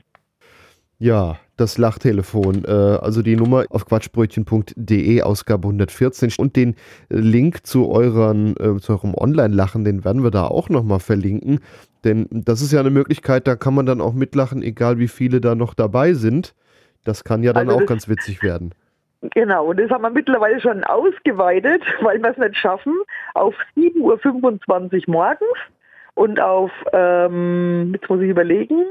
Ja, das Lachtelefon, äh, also die Nummer auf quatschbrötchen punkt de, Ausgabe hundertvierzehn, und den Link zu, euren, äh, zu eurem Online-Lachen, den werden wir da auch nochmal verlinken, denn das ist ja eine Möglichkeit, da kann man dann auch mitlachen, egal wie viele da noch dabei sind. Das kann ja dann also auch ganz witzig werden. Genau, und das haben wir mittlerweile schon ausgeweitet, weil wir es nicht schaffen, auf sieben Uhr fünfundzwanzig morgens und auf, ähm, jetzt muss ich überlegen,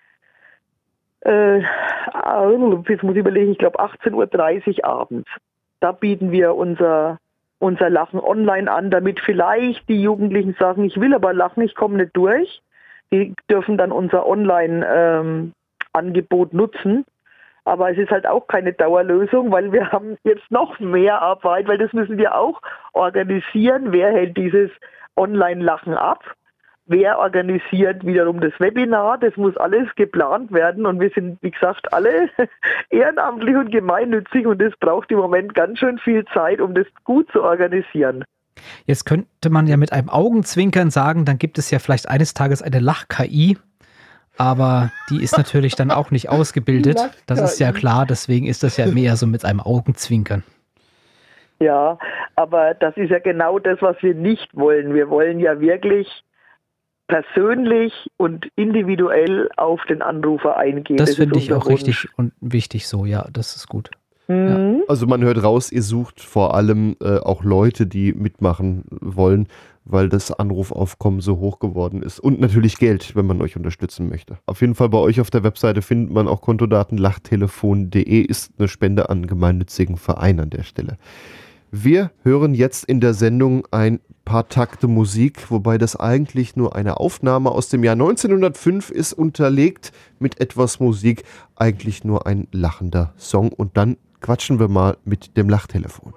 Äh, jetzt muss ich überlegen, ich glaube achtzehn Uhr dreißig abends. Da bieten wir unser, unser Lachen online an, damit vielleicht die Jugendlichen sagen, ich will aber lachen, ich komme nicht durch. Die dürfen dann unser Online-Angebot ähm, nutzen. Aber es ist halt auch keine Dauerlösung, weil wir haben jetzt noch mehr Arbeit, weil das müssen wir auch organisieren. Wer hält dieses Online-Lachen ab? wer organisiert wiederum das Webinar. Das muss alles geplant werden und wir sind, wie gesagt, alle ehrenamtlich und gemeinnützig und das braucht im Moment ganz schön viel Zeit, um das gut zu organisieren. Jetzt könnte man ja mit einem Augenzwinkern sagen, dann gibt es ja vielleicht eines Tages eine Lach-K I, aber die ist natürlich dann auch nicht ausgebildet. Das ist ja klar, deswegen ist das ja mehr so mit einem Augenzwinkern. Ja, aber das ist ja genau das, was wir nicht wollen. Wir wollen ja wirklich persönlich und individuell auf den Anrufer eingehen. Das, das finde ich auch Wunsch. richtig und wichtig so, ja, das ist gut. Mhm. Ja. Also man hört raus, ihr sucht vor allem äh, auch Leute, die mitmachen wollen, weil das Anrufaufkommen so hoch geworden ist. Und natürlich Geld, wenn man euch unterstützen möchte. Auf jeden Fall bei euch auf der Webseite findet man auch Kontodaten. Lachtelefon punkt de ist eine Spende an gemeinnützigen Verein an der Stelle. Wir hören jetzt in der Sendung ein paar Takte Musik, wobei das eigentlich nur eine Aufnahme aus dem Jahr neunzehnhundertfünf ist, unterlegt mit etwas Musik, eigentlich nur ein lachender Song. Und dann quatschen wir mal mit dem Lachtelefon.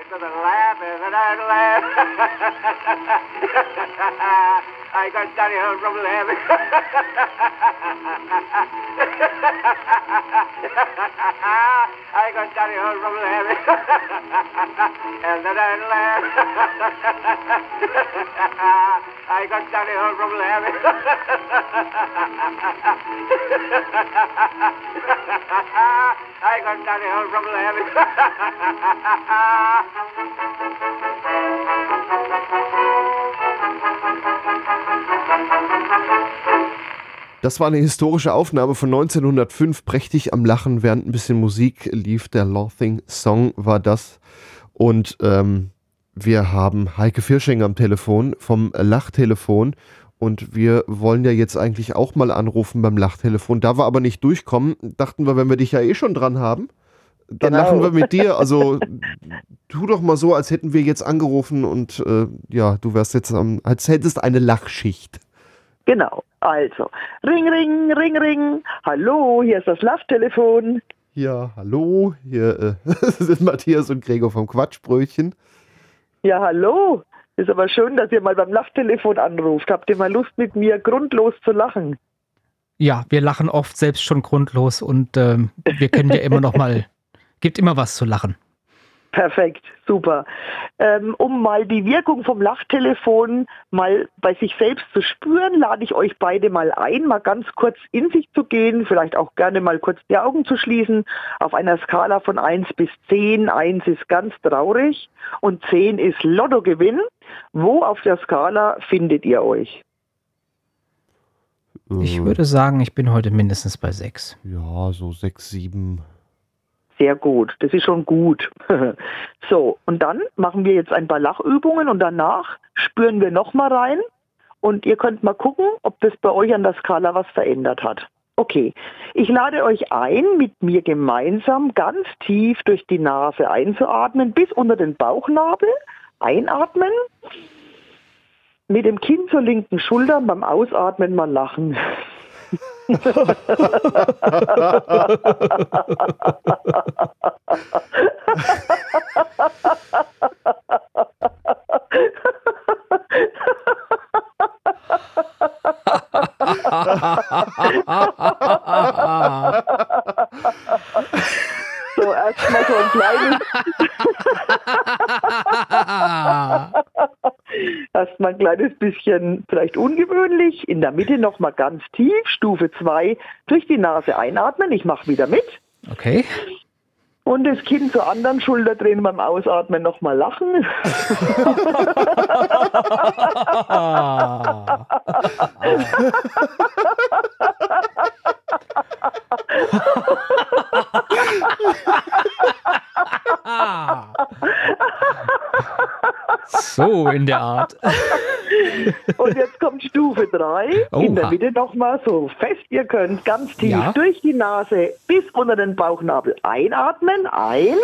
I got Danny Hill from laughing. I got Danny Hill from laughing. And then I laugh. I got Danny Hill from laughing. I got Danny Hill from laughing. Das war eine historische Aufnahme von neunzehnhundertfünf, prächtig am Lachen, während ein bisschen Musik lief. Der Laughing Song war das. Und ähm, wir haben Heike Firsching am Telefon vom Lachtelefon. Und wir wollen ja jetzt eigentlich auch mal anrufen beim Lachtelefon. Da wir aber nicht durchkommen, dachten wir, wenn wir dich ja eh schon dran haben, dann Genau. lachen wir mit dir. Also tu doch mal so, als hätten wir jetzt angerufen und äh, ja, du wärst jetzt am, als hättest eine Lachschicht. Genau, also, Ring, Ring, Ring, Ring, hallo, hier ist das Lachtelefon. Ja, hallo, hier äh, sind Matthias und Gregor vom Quatschbrötchen. Ja, hallo, ist aber schön, dass ihr mal beim Lachtelefon anruft. Habt ihr mal Lust, mit mir grundlos zu lachen? Ja, wir lachen oft selbst schon grundlos und ähm, wir können ja immer noch mal, gibt immer was zu lachen. Perfekt, super. Ähm, um mal die Wirkung vom Lachtelefon mal bei sich selbst zu spüren, lade ich euch beide mal ein, mal ganz kurz in sich zu gehen, vielleicht auch gerne mal kurz die Augen zu schließen, auf einer Skala von eins bis zehn. eins ist ganz traurig und zehn ist Lottogewinn. Wo auf der Skala findet ihr euch? Ich würde sagen, ich bin heute mindestens bei sechs. Ja, so sechs, sieben. Sehr gut, das ist schon gut. So, und dann machen wir jetzt ein paar Lachübungen und danach spüren wir nochmal rein und ihr könnt mal gucken, ob das bei euch an der Skala was verändert hat. Okay, ich lade euch ein, mit mir gemeinsam ganz tief durch die Nase einzuatmen, bis unter den Bauchnabel. Einatmen, mit dem Kinn zur linken Schulter, beim Ausatmen mal lachen. So, erstmal so ein kleines erstmal ein kleines bisschen vielleicht ungewöhnlich. In der Mitte nochmal ganz tief, Stufe zwei, durch die Nase einatmen. Ich mache wieder mit. Okay. Und das Kinn zur anderen Schulter drehen, beim Ausatmen nochmal lachen. So in der Art. Und jetzt kommt Stufe drei. Oha. In der Mitte nochmal so fest ihr könnt, ganz tief Ja. durch die Nase bis unter den Bauchnabel einatmen. Ein.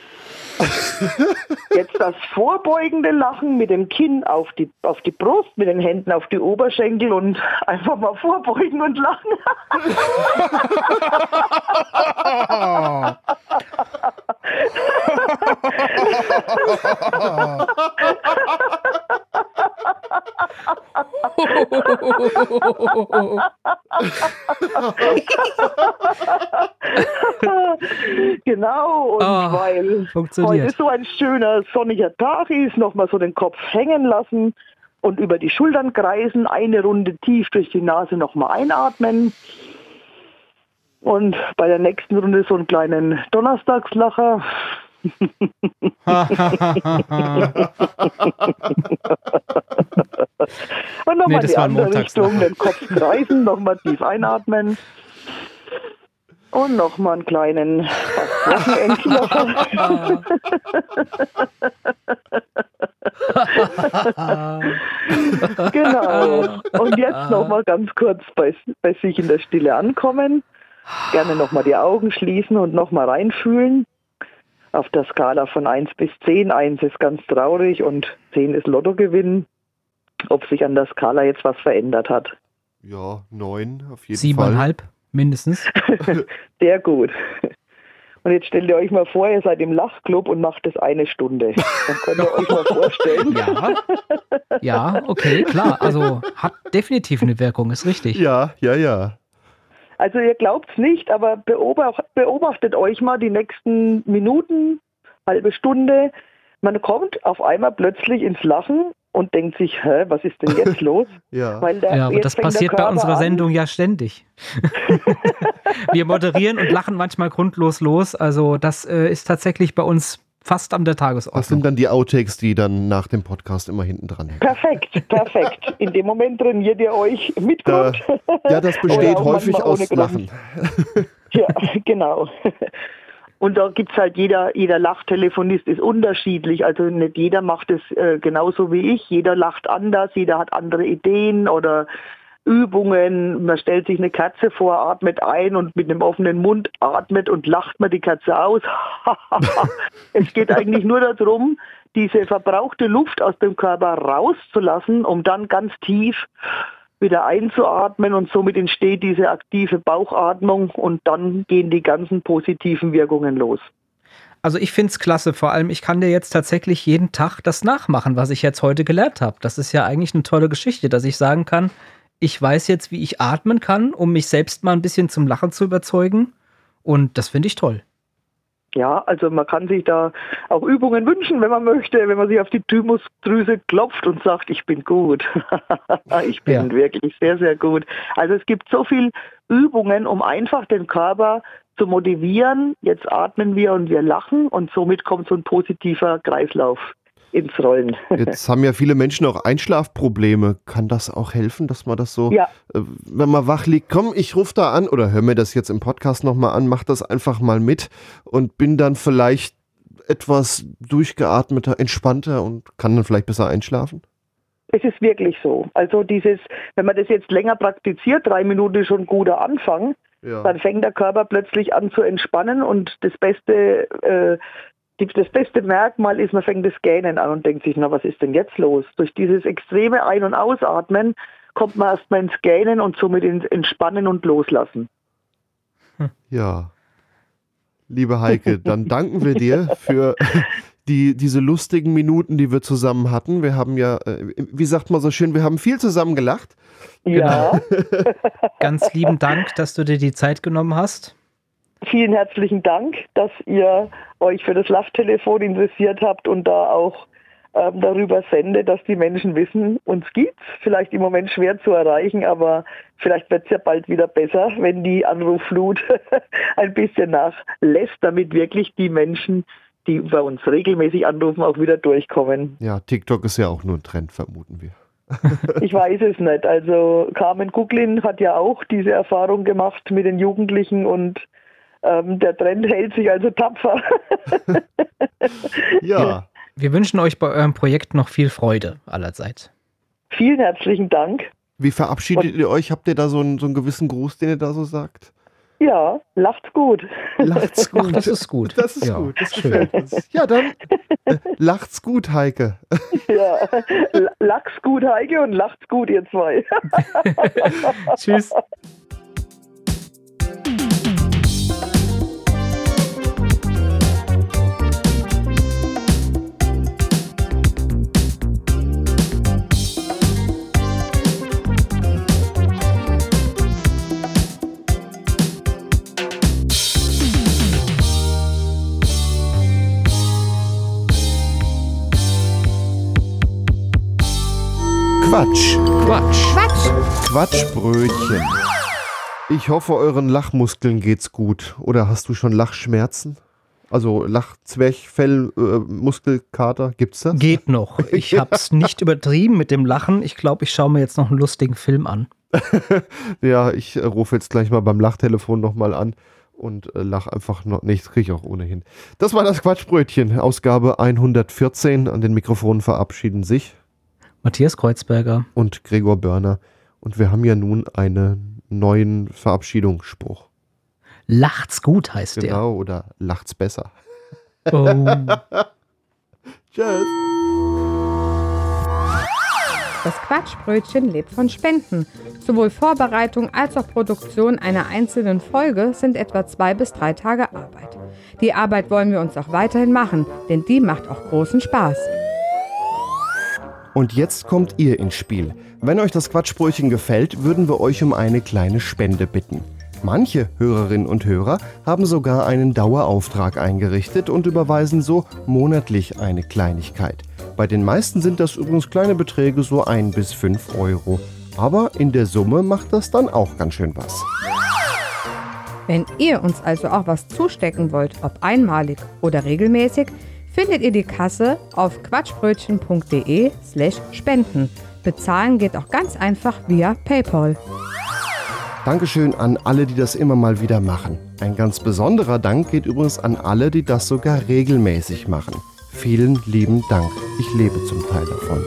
Jetzt das vorbeugende Lachen mit dem Kinn auf die, auf die Brust, mit den Händen auf die Oberschenkel und einfach mal vorbeugen und lachen. Genau, und Oh, weil funktioniert. heute so ein schöner sonniger Tag ist, nochmal so den Kopf hängen lassen und über die Schultern kreisen, eine Runde tief durch die Nase nochmal einatmen und bei der nächsten Runde so einen kleinen Donnerstagslacher. Und nochmal Nee, das die war ein andere Montagslacher. Richtung, den Kopf kreisen, nochmal tief einatmen. Und nochmal einen kleinen Wochenendlacher. Genau. Und jetzt nochmal ganz kurz bei, bei sich in der Stille ankommen. Gerne nochmal die Augen schließen und nochmal reinfühlen. Auf der Skala von eins bis zehn. eins ist ganz traurig und zehn ist Lottogewinn. Ob sich an der Skala jetzt was verändert hat. Ja, neun auf jeden Siebeneinhalb mindestens. Sehr gut. Und jetzt stellt ihr euch mal vor, ihr seid im Lachclub und macht das eine Stunde. Dann könnt ihr euch mal vorstellen. Ja, ja, okay, klar. Also hat definitiv eine Wirkung, ist richtig. Fall. Ja, ja, ja. Also ihr glaubt's nicht, aber beobacht, beobachtet euch mal die nächsten Minuten, halbe Stunde. Man kommt auf einmal plötzlich ins Lachen und denkt sich, hä, was ist denn jetzt los? Ja. Weil der, Ja, aber jetzt das fängt der passiert bei Körper unserer an. Sendung ja ständig. Wir moderieren und lachen manchmal grundlos los. Also das äh, ist tatsächlich bei uns fast an der Das sind Tagesordnung. dann die Outtakes, die dann nach dem Podcast immer hinten dran hängen. Perfekt, perfekt. In dem Moment trainiert ihr euch mit Da, Grund. ja, das Oder besteht auch häufig manchmal ohne aus Grund. Lachen. Ja, genau. Und da gibt's halt jeder, jeder Lachtelefonist ist unterschiedlich. Also nicht jeder macht es äh, genauso wie ich. Jeder lacht anders, jeder hat andere Ideen oder Übungen. Man stellt sich eine Katze vor, atmet ein und mit einem offenen Mund atmet und lacht man die Katze aus. Es geht eigentlich nur darum, diese verbrauchte Luft aus dem Körper rauszulassen, um dann ganz tief wieder einzuatmen und somit entsteht diese aktive Bauchatmung und dann gehen die ganzen positiven Wirkungen los. Also ich finde es klasse. Vor allem, ich kann dir jetzt tatsächlich jeden Tag das nachmachen, was ich jetzt heute gelernt habe. Das ist ja eigentlich eine tolle Geschichte, dass ich sagen kann, ich weiß jetzt, wie ich atmen kann, um mich selbst mal ein bisschen zum Lachen zu überzeugen. Und das finde ich toll. Ja, also man kann sich da auch Übungen wünschen, wenn man möchte, wenn man sich auf die Thymusdrüse klopft und sagt, ich bin gut. Ich bin Ja. wirklich sehr, sehr gut. Also es gibt so viel Übungen, um einfach den Körper zu motivieren. Jetzt atmen wir und wir lachen und somit kommt so ein positiver Kreislauf ins Rollen. Jetzt haben ja viele Menschen auch Einschlafprobleme. Kann das auch helfen, dass man das so, Ja. äh, wenn man wach liegt, komm, ich rufe da an oder hör mir das jetzt im Podcast nochmal an, mach das einfach mal mit und bin dann vielleicht etwas durchgeatmeter, entspannter und kann dann vielleicht besser einschlafen? Es ist wirklich so. Also dieses, wenn man das jetzt länger praktiziert, drei Minuten ist schon ein guter Anfang, Ja. dann fängt der Körper plötzlich an zu entspannen und das beste, äh, die- das beste Merkmal ist, man fängt das Gähnen an und denkt sich, na, was ist denn jetzt los? Durch dieses extreme Ein- und Ausatmen kommt man erstmal ins Gähnen und somit ins Entspannen und Loslassen. Ja. Liebe Heike, dann danken wir dir für die, diese lustigen Minuten, die wir zusammen hatten. Wir haben ja, äh, wie sagt man so schön, wir haben viel zusammen gelacht. Ja, Ganz lieben Dank, dass du dir die Zeit genommen hast. vielen herzlichen Dank, dass ihr euch für das Lachtelefon interessiert habt und da auch ähm, darüber sendet, dass die Menschen wissen, uns gibt's. Vielleicht im Moment schwer zu erreichen, aber vielleicht wird's ja bald wieder besser, wenn die Anrufflut ein bisschen nachlässt, damit wirklich die Menschen, die bei uns regelmäßig anrufen, auch wieder durchkommen. Ja, TikTok ist ja auch nur ein Trend, vermuten wir. Ich weiß es nicht. Also Carmen Guglin hat ja auch diese Erfahrung gemacht mit den Jugendlichen und ähm, der Trend hält sich also tapfer. Ja, Wir wünschen euch bei eurem Projekt noch viel Freude allerseits. Vielen herzlichen Dank. wie verabschiedet ihr euch? Habt ihr da so einen, so einen gewissen Gruß, den ihr da so sagt? Ja, lacht's gut. Lacht's gut. Ach, das ist gut. Das ist Ja, gut, das schön. gefällt uns. Ja, dann äh, lacht's gut, Heike. Ja, L- lach's gut, Heike, und lacht's gut, ihr zwei. Tschüss. Quatsch. Quatsch. Quatsch. Quatschbrötchen. Ich hoffe, euren Lachmuskeln geht's gut. Oder hast du schon Lachschmerzen? Also Lachzwerchfell, äh, Muskelkater, gibt's das? Geht noch. Ich hab's nicht übertrieben mit dem Lachen. Ich glaube, ich schaue mir jetzt noch einen lustigen Film an. Ja, ich äh, rufe jetzt gleich mal beim Lachtelefon nochmal an und äh, lach einfach noch nicht. Das kriege ich auch ohnehin. Das war das Quatschbrötchen, Ausgabe hundertvierzehn. An den Mikrofonen verabschieden sich Matthias Kreuzberger und Gregor Börner. Und wir haben ja nun einen neuen Verabschiedungsspruch. Lacht's gut heißt Genau, oder lacht's besser. der. Oh. Tschüss. Das Quatschbrötchen lebt von Spenden. Sowohl Vorbereitung als auch Produktion einer einzelnen Folge sind etwa zwei bis drei Tage Arbeit. Die Arbeit wollen wir uns auch weiterhin machen, denn die macht auch großen Spaß. Und jetzt kommt ihr ins Spiel. Wenn euch das Quatschbrötchen gefällt, würden wir euch um eine kleine Spende bitten. Manche Hörerinnen und Hörer haben sogar einen Dauerauftrag eingerichtet und überweisen so monatlich eine Kleinigkeit. Bei den meisten sind das übrigens kleine Beträge, so ein bis fünf Euro. Aber in der Summe macht das dann auch ganz schön was. Wenn ihr uns also auch was zustecken wollt, ob einmalig oder regelmäßig, findet ihr die Kasse auf quatschbrötchen.de slash spenden. Bezahlen geht auch ganz einfach via PayPal. Dankeschön an alle, die das immer mal wieder machen. Ein ganz besonderer Dank geht übrigens an alle, die das sogar regelmäßig machen. Vielen lieben Dank. Ich lebe zum Teil davon.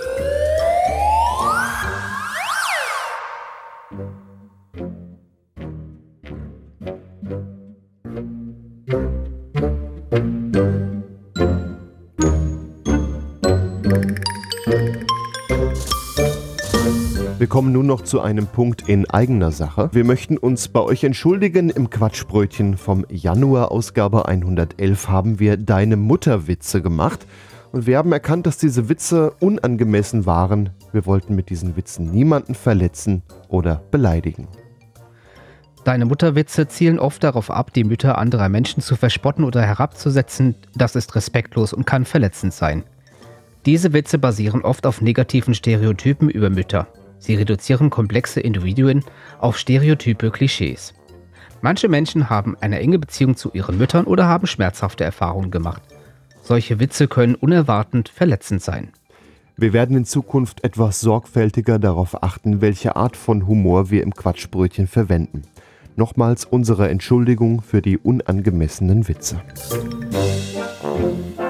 Wir kommen nun noch zu einem Punkt in eigener Sache. Wir möchten uns bei euch entschuldigen. Im Quatschbrötchen vom Januar, Ausgabe hundertelf, haben wir Deine Mutter-Witze gemacht. Und wir haben erkannt, dass diese Witze unangemessen waren. Wir wollten mit diesen Witzen niemanden verletzen oder beleidigen. Deine Mutterwitze zielen oft darauf ab, die Mütter anderer Menschen zu verspotten oder herabzusetzen. Das ist respektlos und kann verletzend sein. Diese Witze basieren oft auf negativen Stereotypen über Mütter. Sie reduzieren komplexe Individuen auf stereotype Klischees. Manche Menschen haben eine enge Beziehung zu ihren Müttern oder haben schmerzhafte Erfahrungen gemacht. Solche Witze können unerwartet verletzend sein. Wir werden in Zukunft etwas sorgfältiger darauf achten, welche Art von Humor wir im Quatschbrötchen verwenden. Nochmals unsere Entschuldigung für die unangemessenen Witze.